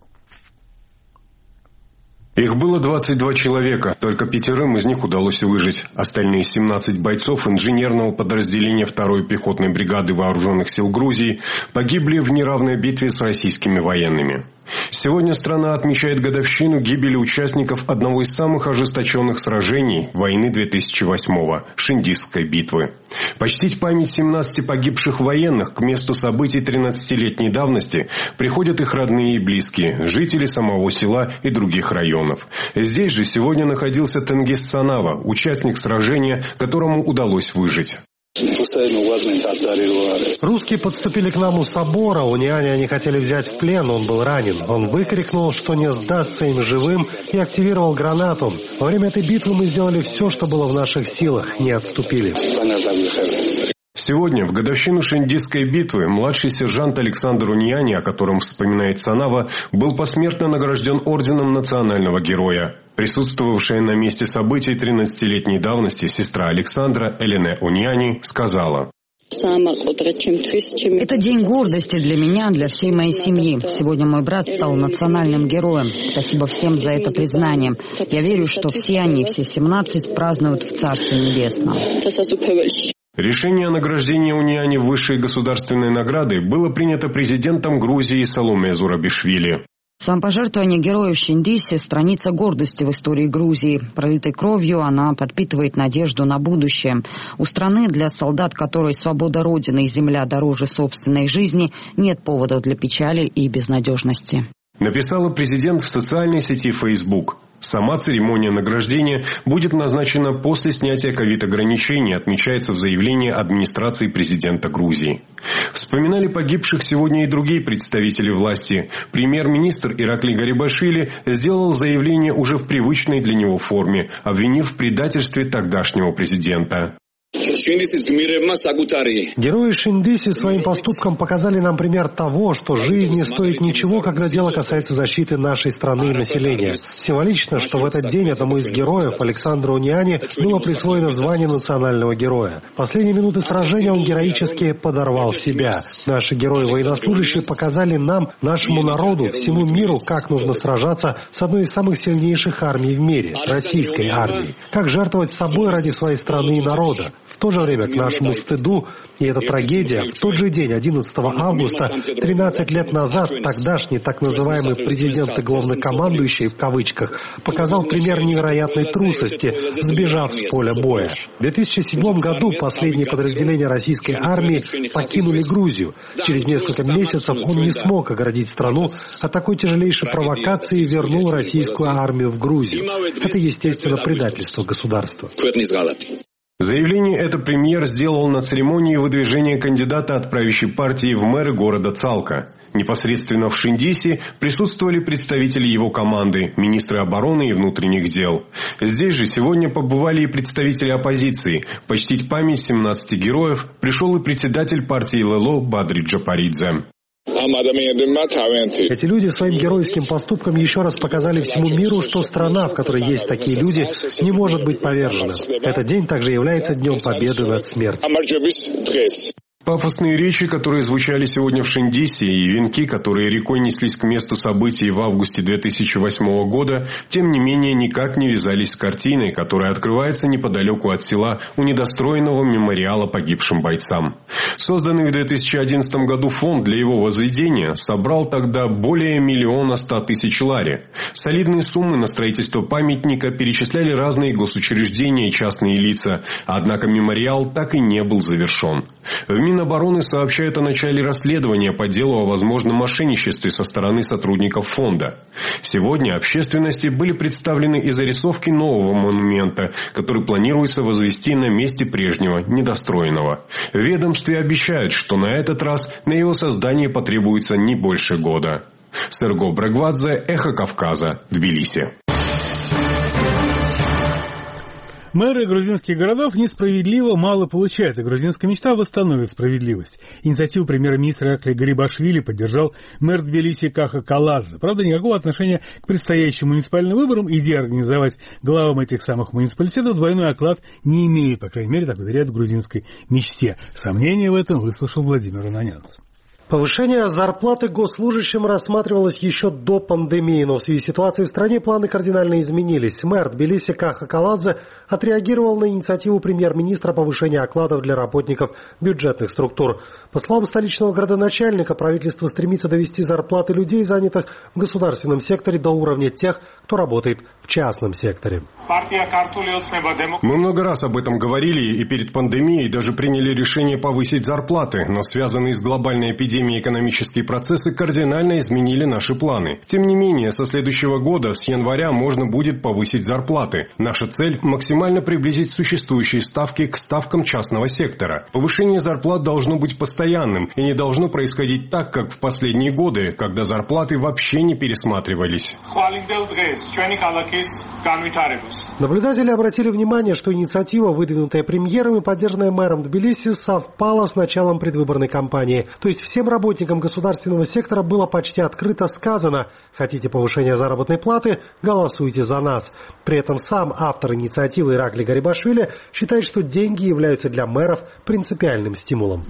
Их было двадцать два человека, только пятерым из них удалось выжить. Остальные семнадцать бойцов инженерного подразделения второй пехотной бригады вооруженных сил Грузии погибли в неравной битве с российскими военными. Сегодня страна отмечает годовщину гибели участников одного из самых ожесточенных сражений войны две тысячи восьмого – Шиндизской битвы. Почтить память семнадцати погибших военных к месту событий тринадцатилетней давности приходят их родные и близкие, жители самого села и других районов. Здесь же сегодня находился Тенгиз Санава, участник сражения, которому удалось выжить. Русские подступили к нам у собора, у Униани они хотели взять в плен, он был ранен. Он выкрикнул, что не сдастся им живым, и активировал гранату. Во время этой битвы мы сделали все, что было в наших силах, не отступили. Сегодня, в годовщину Шиндизской битвы, младший сержант Александр Униани, о котором вспоминает Санава, был посмертно награжден орденом национального героя. Присутствовавшая на месте событий тринадцатилетней давности сестра Александра, Элене Униани, сказала: «Это день гордости для меня, для всей моей семьи. Сегодня мой брат стал национальным героем. Спасибо всем за это признание. Я верю, что все они, все семнадцать, празднуют в Царстве Небесном». Решение о награждении Униани высшей государственной наградой было принято президентом Грузии Саломе Зурабишвили. Самопожертвование героев в Шиндисе – страница гордости в истории Грузии. Пролитой кровью она подпитывает надежду на будущее. У страны, для солдат, которой свобода Родины и земля дороже собственной жизни, нет поводов для печали и безнадежности. Написала президент в социальной сети Facebook. Сама церемония награждения будет назначена после снятия ковид-ограничений, отмечается в заявлении администрации президента Грузии. Вспоминали погибших сегодня и другие представители власти. Премьер-министр Ираклий Гарибашвили сделал заявление уже в привычной для него форме, обвинив в предательстве тогдашнего президента. Герои Шиндиси своим поступком показали нам пример того, что жизнь не стоит ничего, когда дело касается защиты нашей страны и населения. Символично, что в этот день одному из героев, Александру Униани, было присвоено звание национального героя. В последние минуты сражения он героически подорвал себя. Наши герои-военнослужащие показали нам, нашему народу, всему миру, как нужно сражаться с одной из самых сильнейших армий в мире – российской армией. Как жертвовать собой ради своей страны и народа. В то же время, к нашему стыду, и эта трагедия, в тот же день, одиннадцатого августа, тринадцать лет назад, тогдашний так называемый президент и главнокомандующий, в кавычках, показал пример невероятной трусости, сбежав с поля боя. В две тысячи седьмом году последние подразделения российской армии покинули Грузию. Через несколько месяцев он не смог оградить страну от такой тяжелейшей провокации и вернул российскую армию в Грузию. Это, естественно, предательство государства. Заявление это премьер сделал на церемонии выдвижения кандидата от правящей партии в мэры города Цалка. Непосредственно в Шиндисе присутствовали представители его команды, министры обороны и внутренних дел. Здесь же сегодня побывали и представители оппозиции. Почтить память семнадцати героев пришел и председатель партии ЛЛО Бадри Джапаридзе. Эти люди своим геройским поступком еще раз показали всему миру, что страна, в которой есть такие люди, не может быть повержена. Этот день также является днем победы над смертью. Пафосные речи, которые звучали сегодня в Шиндисе, и венки, которые рекой неслись к месту событий в августе две тысячи восьмого года, тем не менее никак не вязались с картиной, которая открывается неподалеку от села у недостроенного мемориала погибшим бойцам. Созданный в две тысячи одиннадцатом году фонд для его возведения собрал тогда более миллиона ста тысяч лари. Солидные суммы на строительство памятника перечисляли разные госучреждения и частные лица, однако мемориал так и не был завершен. В Минобороны сообщают о начале расследования по делу о возможном мошенничестве со стороны сотрудников фонда. Сегодня общественности были представлены и зарисовки нового монумента, который планируется возвести на месте прежнего, недостроенного. В ведомстве обещают, что на этот раз на его создание потребуется не больше года. Серго Брагвадзе, Эхо Кавказа, Тбилиси. Мэры грузинских городов несправедливо мало получают, и грузинская мечта восстановит справедливость. Инициативу премьер-министра Ираклия Гарибашвили поддержал мэр Тбилиси Каха Каладзе. Правда, никакого отношения к предстоящим муниципальным выборам идея организовать главам этих самых муниципалитетов двойной оклад не имеет, по крайней мере, так уверяют в грузинской мечте. Сомнения в этом выслушал Владимир Ананянц. Повышение зарплаты госслужащим рассматривалось еще до пандемии, но в связи с ситуацией в стране планы кардинально изменились. Мэр Тбилиси Каха Каладзе отреагировал на инициативу премьер-министра повышения окладов для работников бюджетных структур. По словам столичного градоначальника, правительство стремится довести зарплаты людей, занятых в государственном секторе, до уровня тех, кто работает в частном секторе. Мы много раз об этом говорили и перед пандемией даже приняли решение повысить зарплаты, но связанные с глобальной эпидемией экономические процессы кардинально изменили наши планы. Тем не менее, со следующего года, с января, можно будет повысить зарплаты. Наша цель – максимально приблизить существующие ставки к ставкам частного сектора. Повышение зарплат должно быть постоянным и не должно происходить так, как в последние годы, когда зарплаты вообще не пересматривались. Наблюдатели обратили внимание, что инициатива, выдвинутая премьером и поддержанная мэром Тбилиси, совпала с началом предвыборной кампании. То есть всем работникам государственного сектора было почти открыто сказано: хотите повышения заработной платы – голосуйте за нас. При этом сам автор инициативы Иракли Гарибашвили считает, что деньги являются для мэров принципиальным стимулом.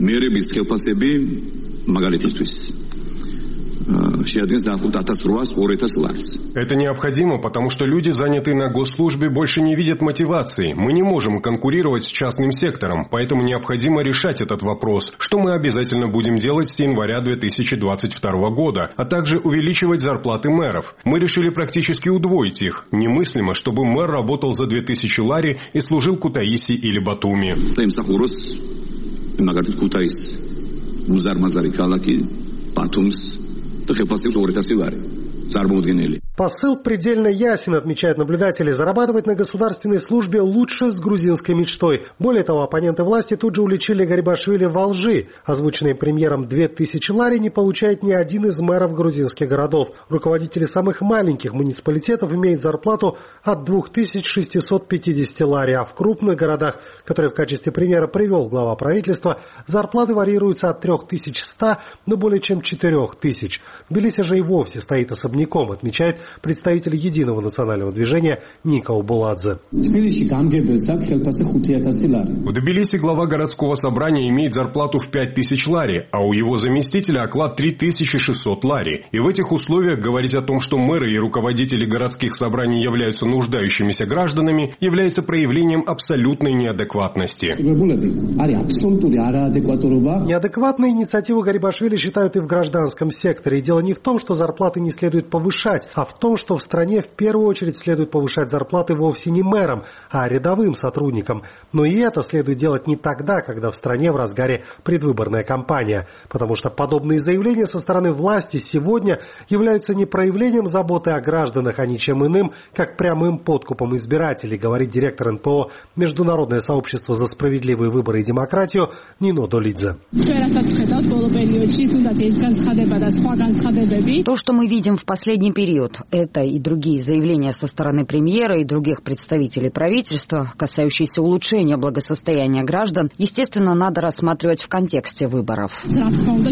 Это необходимо, потому что люди, занятые на госслужбе, больше не видят мотивации. Мы не можем конкурировать с частным сектором, поэтому необходимо решать этот вопрос, что мы обязательно будем делать с января две тысячи двадцать второго года, а также увеличивать зарплаты мэров. Мы решили практически удвоить их. Немыслимо, чтобы мэр работал за две тысячи лари и служил Кутаиси или Батуми. Посыл предельно ясен, отмечают наблюдатели. Зарабатывать на государственной службе лучше с грузинской мечтой. Более того, оппоненты власти тут же уличили Гарибашвили во лжи. Озвученные премьером две тысячи лари не получает ни один из мэров грузинских городов. Руководители самых маленьких муниципалитетов имеют зарплату от две тысячи шестьсот пятьдесят лари, а в крупных городах, которые в качестве примера привел глава правительства, зарплаты варьируются от три тысячи ста до более чем четыре тысячи. Тбилиси же и вовсе стоит особняком, отмечает представитель Единого национального движения Ника Убуладзе. В Тбилиси глава городского собрания имеет зарплату в пять тысяч лари, а у его заместителя оклад три тысячи шестьсот лари. И в этих условиях говорить о том, что мэры и руководители городских собраний являются нуждающимися гражданами, является проявлением абсолютной неадекватности. Неадекватной инициативу Гарибашвили считают и в гражданском секторе. И дело не в том, что зарплаты не следует повышать, а в том, что в стране в первую очередь следует повышать зарплаты вовсе не мэрам, а рядовым сотрудникам. Но и это следует делать не тогда, когда в стране в разгаре предвыборная кампания. Потому что подобные заявления со стороны власти сегодня являются не проявлением заботы о гражданах, а ничем иным, как прямым подкупом избирателей, говорит директор эн пэ о «Международное сообщество за справедливые выборы и демократию» Нино Долидзе. То, что мы видим в последний период, это и другие заявления со стороны премьера и других представителей правительства, касающиеся улучшения благосостояния граждан, естественно, надо рассматривать в контексте выборов. С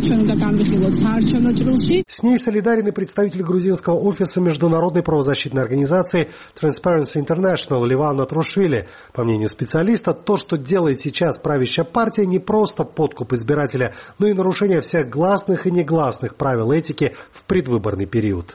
ней солидарен и представитель грузинского офиса международной правозащитной организации Transparency International Ливан Натрушвили. По мнению специалиста, то, что делает сейчас правящая партия, не просто подкуп избирателя, но и нарушение всех гласных и негласных правил этики в предвыборный период.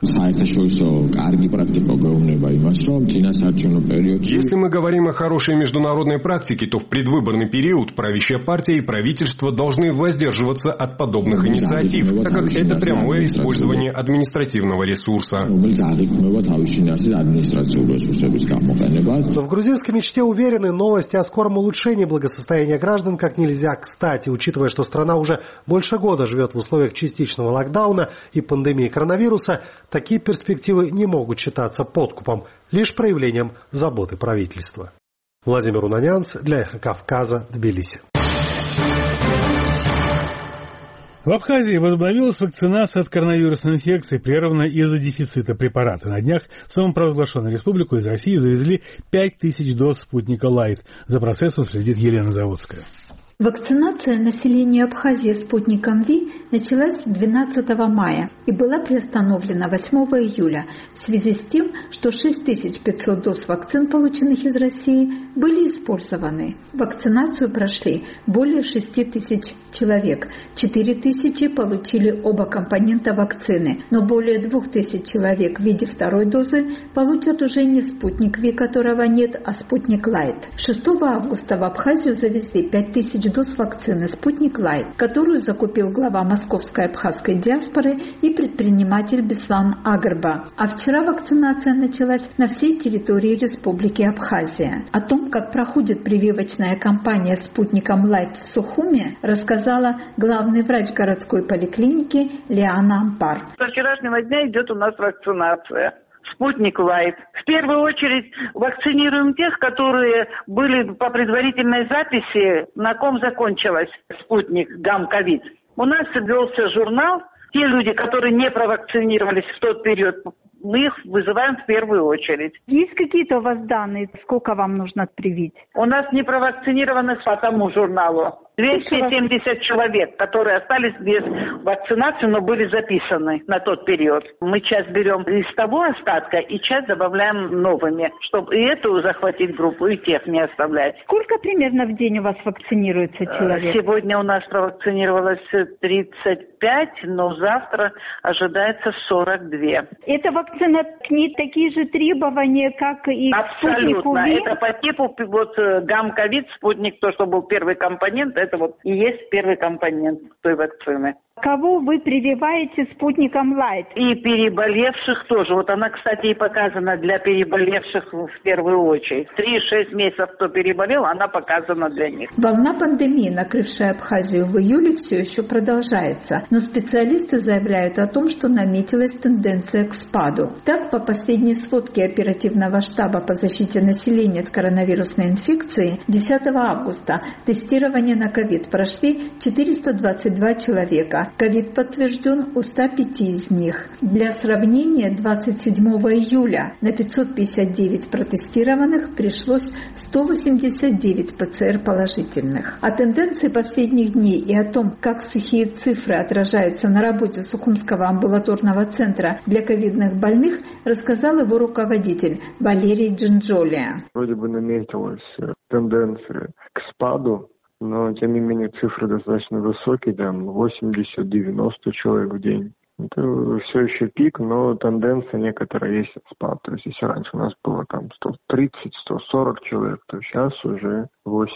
Если мы говорим о хорошей международной практике, то в предвыборный период правящая партия и правительство должны воздерживаться от подобных инициатив, так как это прямое использование административного ресурса. Но в грузинской мечте уверены, новости о скором улучшении благосостояния граждан как нельзя кстати, учитывая, что страна уже больше года живет в условиях частичного локдауна и пандемии коронавируса, такие перспективы не могут считаться подкупом, лишь проявлением заботы правительства. Владимир Унанянц для Эхо Кавказа, Тбилиси. В Абхазии возобновилась вакцинация от коронавирусной инфекции, прерванная из-за дефицита препарата. На днях в самопровозглашенную республику из России завезли пять тысяч доз спутника Лайт. За процессом следит Елена Заводская. Вакцинация населения Абхазии спутником Ви началась двенадцатого мая и была приостановлена восьмого июля в связи с тем, что шесть тысяч пятьсот доз вакцин, полученных из России, были использованы. Вакцинацию прошли более шести тысяч человек. четыре тысячи получили оба компонента вакцины, но более двух тысяч человек в виде второй дозы получат уже не спутник Ви, которого нет, а спутник Лайт. шестого августа в Абхазию завезли пять тысяч доз вакцины «Спутник Лайт», которую закупил глава московской абхазской диаспоры и предприниматель Беслан Агрба. А вчера вакцинация началась на всей территории Республики Абхазия. О том, как проходит прививочная кампания «Спутником Лайт» в Сухуме, рассказала главный врач городской поликлиники Лиана Ампар. Со вчерашнего дня идет у нас вакцинация. Спутник Лайт. В первую очередь вакцинируем тех, которые были по предварительной записи, на ком закончилась спутник гам-ковид. У нас велся журнал. Те люди, которые не провакцинировались в тот период, мы их вызываем в первую очередь. Есть какие-то у вас данные, сколько вам нужно привить? У нас не провакцинированных по тому журналу. двести семьдесят человек, которые остались без вакцинации, но были записаны на тот период. Мы часть берем из того остатка и часть добавляем новыми, чтобы и эту захватить группу, и тех не оставлять. Сколько примерно в день у вас вакцинируется человек? Сегодня у нас провакцинировалось тридцать пять, но завтра ожидается сорок два. Это вакцина, к ней такие же требования, как и к спутнику Ви? Это по типу вот гам-ковид, спутник, то, что был первый компонент, это вот и есть первый компонент той вакцины. Кого вы прививаете спутником Лайт? И переболевших тоже. Вот она, кстати, и показана для переболевших в первую очередь. три-шесть месяцев, кто переболел, она показана для них. Волна пандемии, накрывшая Абхазию в июле, все еще продолжается. Но специалисты заявляют о том, что наметилась тенденция к спаду. Так, по последней сводке оперативного штаба по защите населения от коронавирусной инфекции, десятого августа тестирование на ковид прошли четыреста двадцать два человека. Ковид подтвержден у ста пяти из них. Для сравнения, двадцать седьмого июля на пятьсот пятьдесят девять протестированных пришлось сто восемьдесят девять ПЦР положительных. О тенденции последних дней и о том, как сухие цифры отражаются на работе Сухумского амбулаторного центра для ковидных больных, рассказал его руководитель Валерий Джинджолия. Вроде бы наметилась тенденция к спаду, но, тем не менее, цифры достаточно высокие, там восемьдесят-девяносто человек в день. Это все еще пик, но тенденция некоторая есть от спад. То есть, если раньше у нас было там сто тридцать - сто сорок человек, то сейчас уже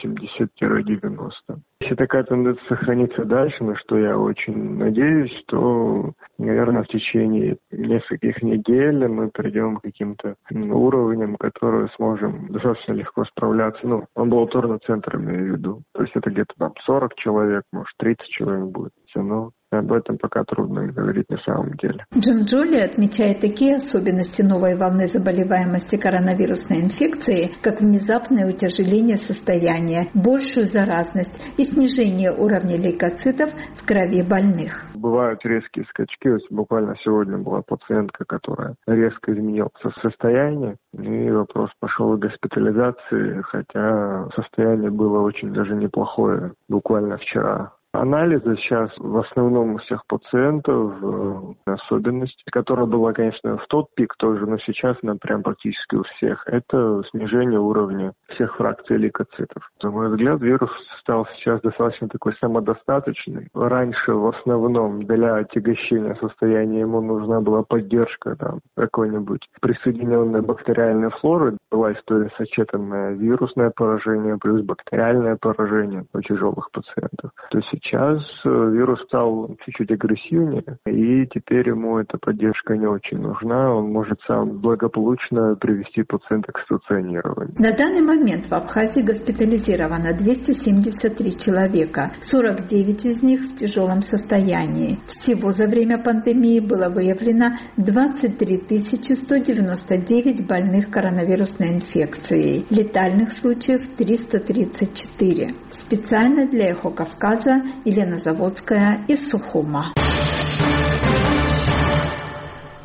восемьдесят-девяносто. Если такая тенденция сохранится дальше, на что я очень надеюсь, то, наверное, в течение нескольких недель мы придем к каким-то уровням, которые сможем достаточно легко справляться. Ну, амбулаторный центр имею в виду. То есть это где-то там сорок человек, может тридцать человек будет. Но об этом пока трудно говорить на самом деле. Джинджоли отмечает такие особенности новой волны заболеваемости коронавирусной инфекции, как внезапное утяжеление состояния, большую заразность и снижение уровня лейкоцитов в крови больных. Бывают резкие скачки. Буквально сегодня была пациентка, которая резко изменила состояние, и вопрос пошел о госпитализации, хотя состояние было очень даже неплохое буквально вчера. Анализы сейчас в основном у всех пациентов, особенность, которая была, конечно, в тот пик тоже, но сейчас она прям практически у всех, это снижение уровня всех фракций лейкоцитов. На мой взгляд, вирус стал сейчас достаточно такой самодостаточный. Раньше в основном для отягощения состояния ему нужна была поддержка там, какой-нибудь присоединенной бактериальной флоры. Была история сочетанное вирусное поражение плюс бактериальное поражение у тяжелых пациентов. То есть сейчас вирус стал чуть-чуть агрессивнее, и теперь ему эта поддержка не очень нужна. Он может сам благополучно привести пациента к стационированию. На данный момент в Абхазии госпитализировано двести семьдесят три человека, сорок девять из них в тяжелом состоянии. Всего за время пандемии было выявлено двадцать три тысячи сто девяносто девять больных коронавирусной инфекцией. Летальных случаев триста тридцать четыре. Специально для «Эхо Кавказа» Елена Заводская из Сухума.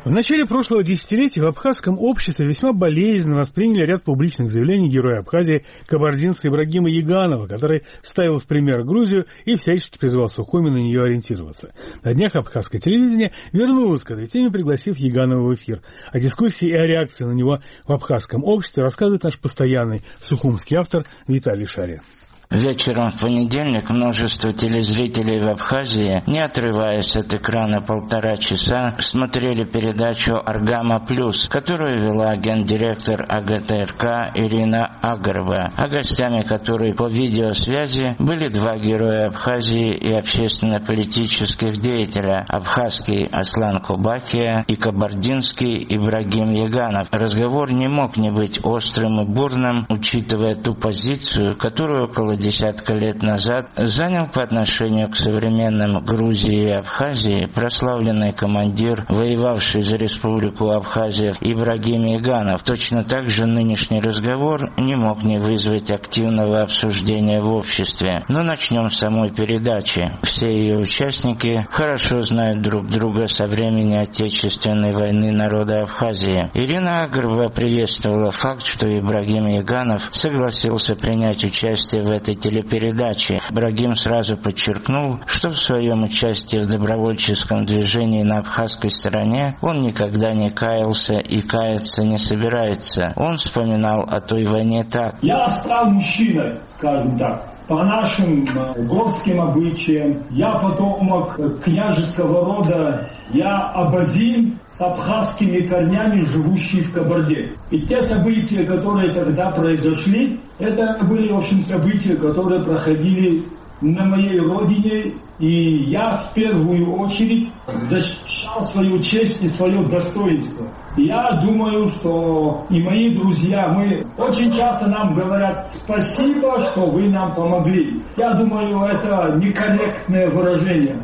В начале прошлого десятилетия в абхазском обществе весьма болезненно восприняли ряд публичных заявлений героя Абхазии кабардинца Ибрагима Яганова, который ставил в пример Грузию и всячески призывал Сухуми на нее ориентироваться. На днях абхазское телевидение вернулось к этой теме, пригласив Яганова в эфир. О дискуссии и о реакции на него в абхазском обществе рассказывает наш постоянный сухумский автор Виталий Шария. Вечером в понедельник множество телезрителей в Абхазии, не отрываясь от экрана полтора часа, смотрели передачу «Аргама Плюс», которую вела гендиректор А Г Т Р К Ирина Агарова, а гостями которой по видеосвязи были два героя Абхазии и общественно-политических деятеля: абхазский Аслан Кубакия и кабардинский Ибрагим Яганов. Разговор не мог не быть острым и бурным, учитывая ту позицию, которую около десятка лет назад занял по отношению к современным Грузии и Абхазии прославленный командир, воевавший за республику Абхазия Ибрагим Яганов. Точно так же нынешний разговор не мог не вызвать активного обсуждения в обществе. Но начнем с самой передачи. Все ее участники хорошо знают друг друга со времени Отечественной войны народа Абхазии. Ирина Агарова приветствовала факт, что Ибрагим Яганов согласился принять участие в этой телепередаче. Ибрагим сразу подчеркнул, что в своем участии в добровольческом движении на абхазской стороне он никогда не каялся и каяться не собирается. Он вспоминал о той войне так: «Я стал мужчиной, скажем так, по нашим э, горским обычаям. Я потомок княжеского рода, я абазин с абхазскими корнями, живущий в Кабарде. И те события, которые тогда произошли, это были, в общем, события, которые проходили на моей родине, и я в первую очередь защищал свою честь и свое достоинство. Я думаю, что и мои друзья, мы очень часто нам говорят спасибо, что вы нам помогли. Я думаю, это некорректное выражение.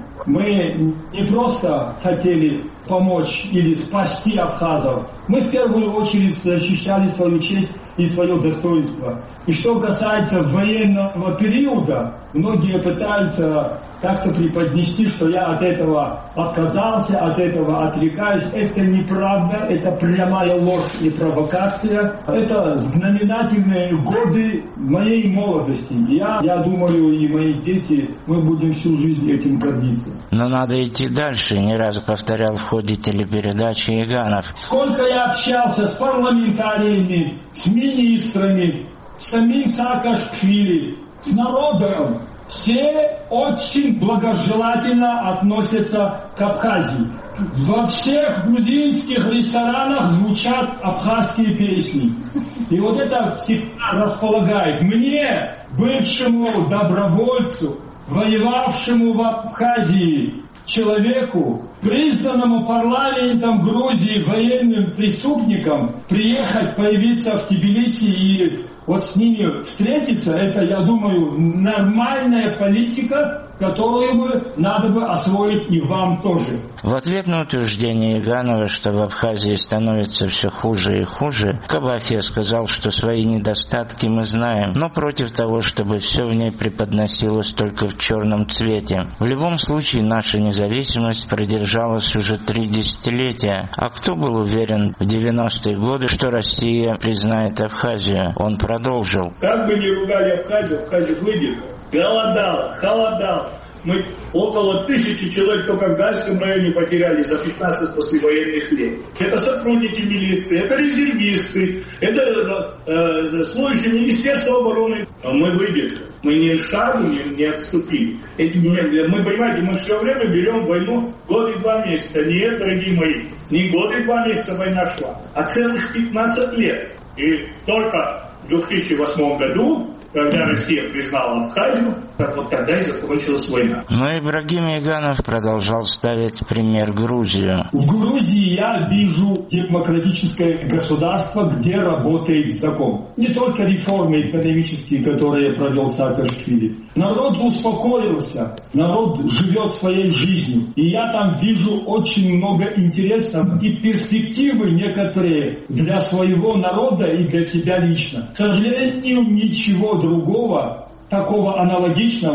Мы не просто хотели помочь или спасти абхазов, мы в первую очередь защищали свою честь и свое достоинство. И что касается военного периода, многие пытаются как-то преподнести, что я от этого отказался, от этого отрекаюсь. Это неправда, это прямая ложь и провокация. Это знаменательные годы моей молодости. Я, я думаю, и мои дети, мы будем всю жизнь этим гордиться. Но надо идти дальше, не раз повторял в ходе телепередачи Яганов. Сколько я общался с парламентариями, с министрами, с самим Саакашвили, с народом, все очень благожелательно относятся к Абхазии. Во всех грузинских ресторанах звучат абхазские песни. И вот это всегда располагает. Мне, бывшему добровольцу, воевавшему в Абхазии человеку, признанному парламентом Грузии военным преступником, приехать, появиться в Тбилиси и вот с ними встретиться, это, я думаю, нормальная политика, которую бы надо бы освоить и вам тоже. В ответ на утверждение Яганова, что в Абхазии становится все хуже и хуже, Кубакия сказал, что свои недостатки мы знаем, но против того, чтобы все в ней преподносилось только в черном цвете. В любом случае, наша независимость продержалась уже три десятилетия. А кто был уверен в девяностые годы, что Россия признает Абхазию? Он продолжил. Как бы ни ругали Абхазию, Абхазия выдержала. Голодала, холодала. Мы около тысячи человек только в Гальском районе потеряли за пятнадцать послевоенных лет. Это сотрудники милиции, это резервисты, это э, служащие Министерства обороны. Но мы выдержали. Мы ни шагу не, не отступили. Эти, мы, понимаете, мы все время берем войну год и два месяца. Нет, дорогие мои, не год и два месяца война шла, а целых пятнадцать лет. И только в две тысячи восьмом году, когда Россия признала Абхазию, так вот тогда и закончилась война. Но Ибрагим Яганов продолжал ставить пример Грузию. В Грузии я вижу демократическое государство, где работает закон. Не только реформы экономические, которые провел Саакашвили. Народ успокоился, народ живет своей жизнью. И я там вижу очень много интересного и перспективы некоторые для своего народа и для себя лично. К сожалению, ничего другого, такого аналогичного,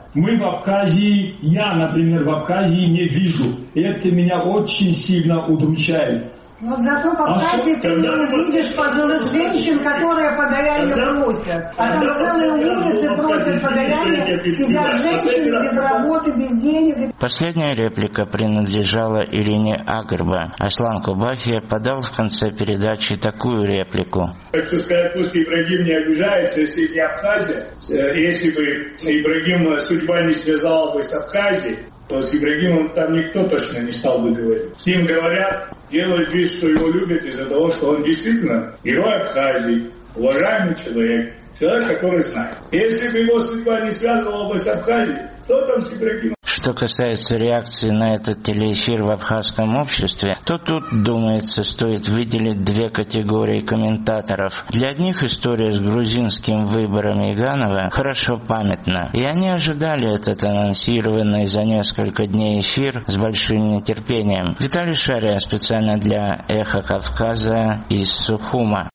Мы в Абхазии, я, например, в Абхазии не вижу. Это меня очень сильно удручает. Но зато в Абхазии а ты не видишь пожилых женщин, которые подаяние просят. А там целые улицы просят подаяние, сидят женщины без работы, без денег. Последняя реплика принадлежала Ирине Агрба. Аслан Кубахия подал в конце передачи такую реплику. Хочу сказать, пусть Ибрагим не обижается, если не Абхазия. Если бы Ибрагим судьба не связала бы с Абхазией, то с Ибрагимом там никто точно не стал бы говорить. С ним говорят, делают вид, что его любят из-за того, что он действительно герой Абхазии, уважаемый человек, человек, который знает. Если бы его судьба не связывала бы с Абхазией, кто там с Ибрагимом? Что касается реакции на этот телеэфир в абхазском обществе, то тут, думается, стоит выделить две категории комментаторов. Для одних история с грузинским выбором Иганова хорошо памятна, и они ожидали этот анонсированный за несколько дней эфир с большим нетерпением. Виталий Шария специально для «Эхо Кавказа» из Сухума.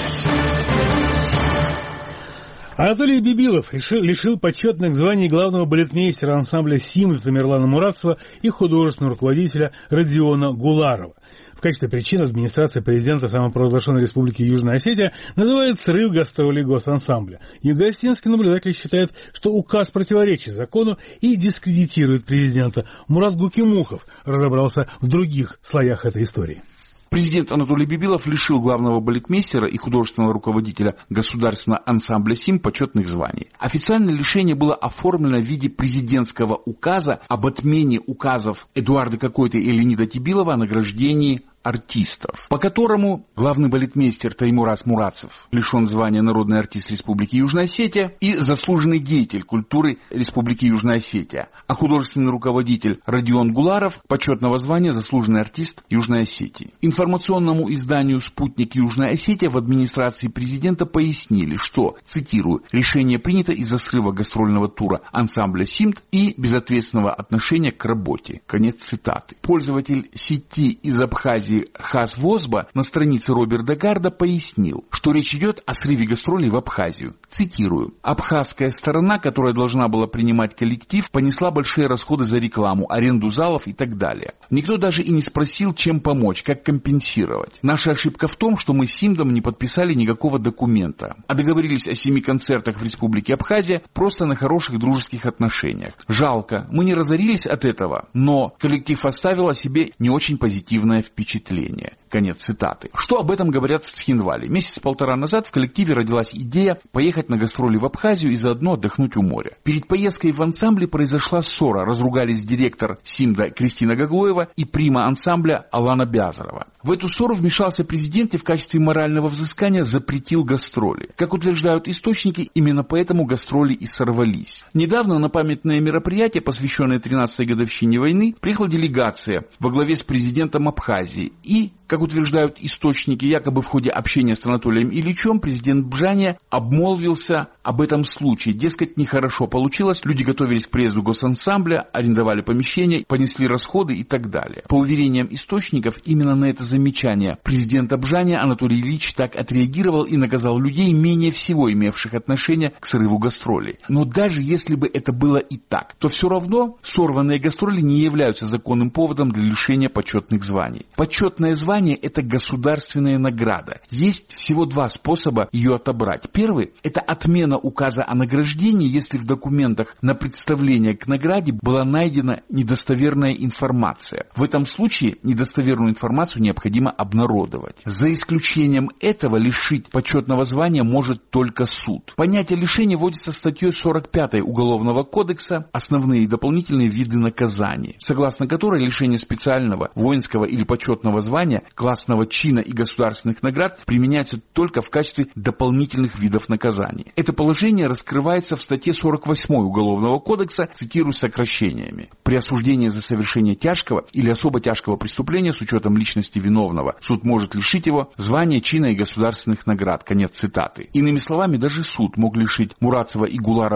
Анатолий Бибилов лишил, лишил почетных званий главного балетмейстера ансамбля «Симд» Тамерлана Муратцева и художественного руководителя Родиона Гуларова. В качестве причин администрация президента самопровозглашенной республики Южная Осетия называет срыв гастролей госансамбля. Юго-осетинский наблюдатель считает, что указ противоречит закону и дискредитирует президента. Мурат Гукимухов разобрался в других слоях этой истории. Президент Анатолий Бибилов лишил главного балетмейстера и художественного руководителя государственного ансамбля «Сим» почетных званий. Официальное лишение было оформлено в виде президентского указа об отмене указов Эдуарда Какойты и Леонида Тибилова о награждении артистов, по которому главный балетмейстер Таймураз Муратцев лишен звания народный артист Республики Южная Осетия и заслуженный деятель культуры Республики Южная Осетия, а художественный руководитель Родион Гуларов почетного звания заслуженный артист Южной Осетии. Информационному изданию «Спутник Южная Осетия» в администрации президента пояснили, что, цитирую, решение принято из-за срыва гастрольного тура ансамбля «Симд» и безответственного отношения к работе. Конец цитаты. Пользователь сети из Абхазии Хас Возба на странице Роберта Гарда пояснил, что речь идет о срыве гастролей в Абхазию. Цитирую. Абхазская сторона, которая должна была принимать коллектив, понесла большие расходы за рекламу, аренду залов и так далее. Никто даже и не спросил, чем помочь, как компенсировать. Наша ошибка в том, что мы с Симдом не подписали никакого документа, а договорились о семи концертах в Республике Абхазия просто на хороших дружеских отношениях. Жалко, мы не разорились от этого, но коллектив оставил о себе не очень позитивное впечатление. Конец цитаты. Что об этом говорят в Цхинвале? Месяц-полтора назад в коллективе родилась идея поехать на гастроли в Абхазию и заодно отдохнуть у моря. Перед поездкой в ансамбле произошла ссора. Разругались директор Симда Кристина Гаглоева и прима ансамбля Алана Бязарова. В эту ссору вмешался президент и в качестве морального взыскания запретил гастроли. Как утверждают источники, именно поэтому гастроли и сорвались. Недавно на памятное мероприятие, посвященное тринадцатой годовщине войны, приехала делегация во главе с президентом Абхазии. И, как утверждают источники, якобы в ходе общения с Анатолием Ильичем, президент Бжания обмолвился об этом случае. Дескать, нехорошо получилось, люди готовились к приезду госансамбля, арендовали помещения, понесли расходы и так далее. По уверениям источников, именно на это замечание президента Бжания Анатолий Ильич так отреагировал и наказал людей, менее всего имевших отношение к срыву гастролей. Но даже если бы это было и так, то все равно сорванные гастроли не являются законным поводом для лишения почетных званий. Почетное звание – это государственная награда. Есть всего два способа ее отобрать. Первый – это отмена указа о награждении, если в документах на представление к награде была найдена недостоверная информация. В этом случае недостоверную информацию необходимо обнародовать. За исключением этого лишить почетного звания может только суд. Понятие лишения вводится статьей сорок пятой Уголовного кодекса «Основные и дополнительные виды наказаний», согласно которой лишение специального воинского или почетного звания, классного чина и государственных наград применяется только в качестве дополнительных видов наказаний. Это положение раскрывается в статье сорок восьмой Уголовного кодекса, цитирую сокращениями. При осуждении за совершение тяжкого или особо тяжкого преступления с учетом личности виновного суд может лишить его звания, чина и государственных наград. Конец цитаты. Иными словами, даже суд мог лишить Муратцева и Гуларова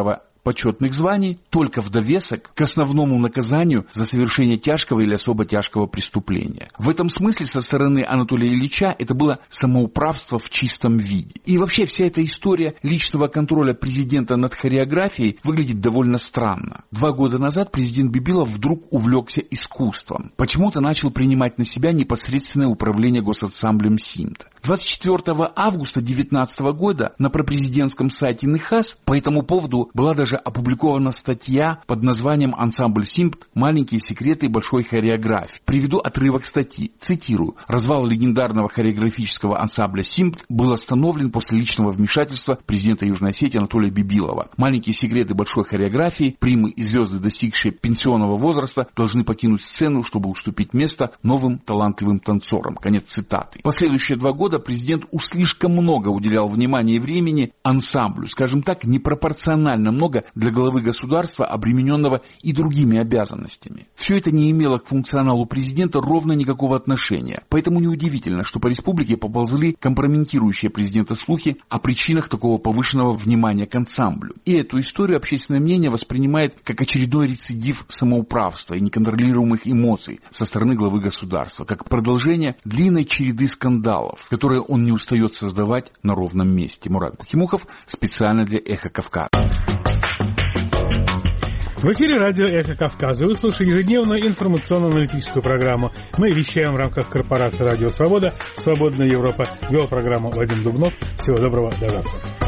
почетных званий только в довесок к основному наказанию за совершение тяжкого или особо тяжкого преступления. В этом смысле со стороны Анатолия Ильича это было самоуправство в чистом виде. И вообще вся эта история личного контроля президента над хореографией выглядит довольно странно. Два года назад президент Бибилов вдруг увлекся искусством. Почему-то начал принимать на себя непосредственное управление госансамблем «Симт». двадцать четвёртого августа две тысячи девятнадцатого года на пропрезидентском сайте НИХАС по этому поводу была даже опубликована статья под названием «Ансамбль «Симт. Маленькие секреты большой хореографии». Приведу отрывок статьи. Цитирую. «Развал легендарного хореографического ансамбля «Симт» был остановлен после личного вмешательства президента Южной Осетии Анатолия Бибилова. Маленькие секреты большой хореографии, примы и звезды, достигшие пенсионного возраста, должны покинуть сцену, чтобы уступить место новым талантливым танцорам». Конец цитаты. Последующие два года президент уж слишком много уделял внимания и времени ансамблю, скажем так, непропорционально много для главы государства, обремененного и другими обязанностями. Все это не имело к функционалу президента ровно никакого отношения. Поэтому неудивительно, что по республике поползли компрометирующие президента слухи о причинах такого повышенного внимания к ансамблю. И эту историю общественное мнение воспринимает как очередной рецидив самоуправства и неконтролируемых эмоций со стороны главы государства, как продолжение длинной череды скандалов, которые он не устает создавать на ровном месте. Мурат Бухимухов специально для «Эхо Кавказа». В эфире радио «Эхо Кавказа». Вы слушаете ежедневную информационно-аналитическую программу. Мы вещаем в рамках корпорации «Радио Свобода». «Свободная Европа». Вел программу Вадим Дубнов. Всего доброго. До завтра.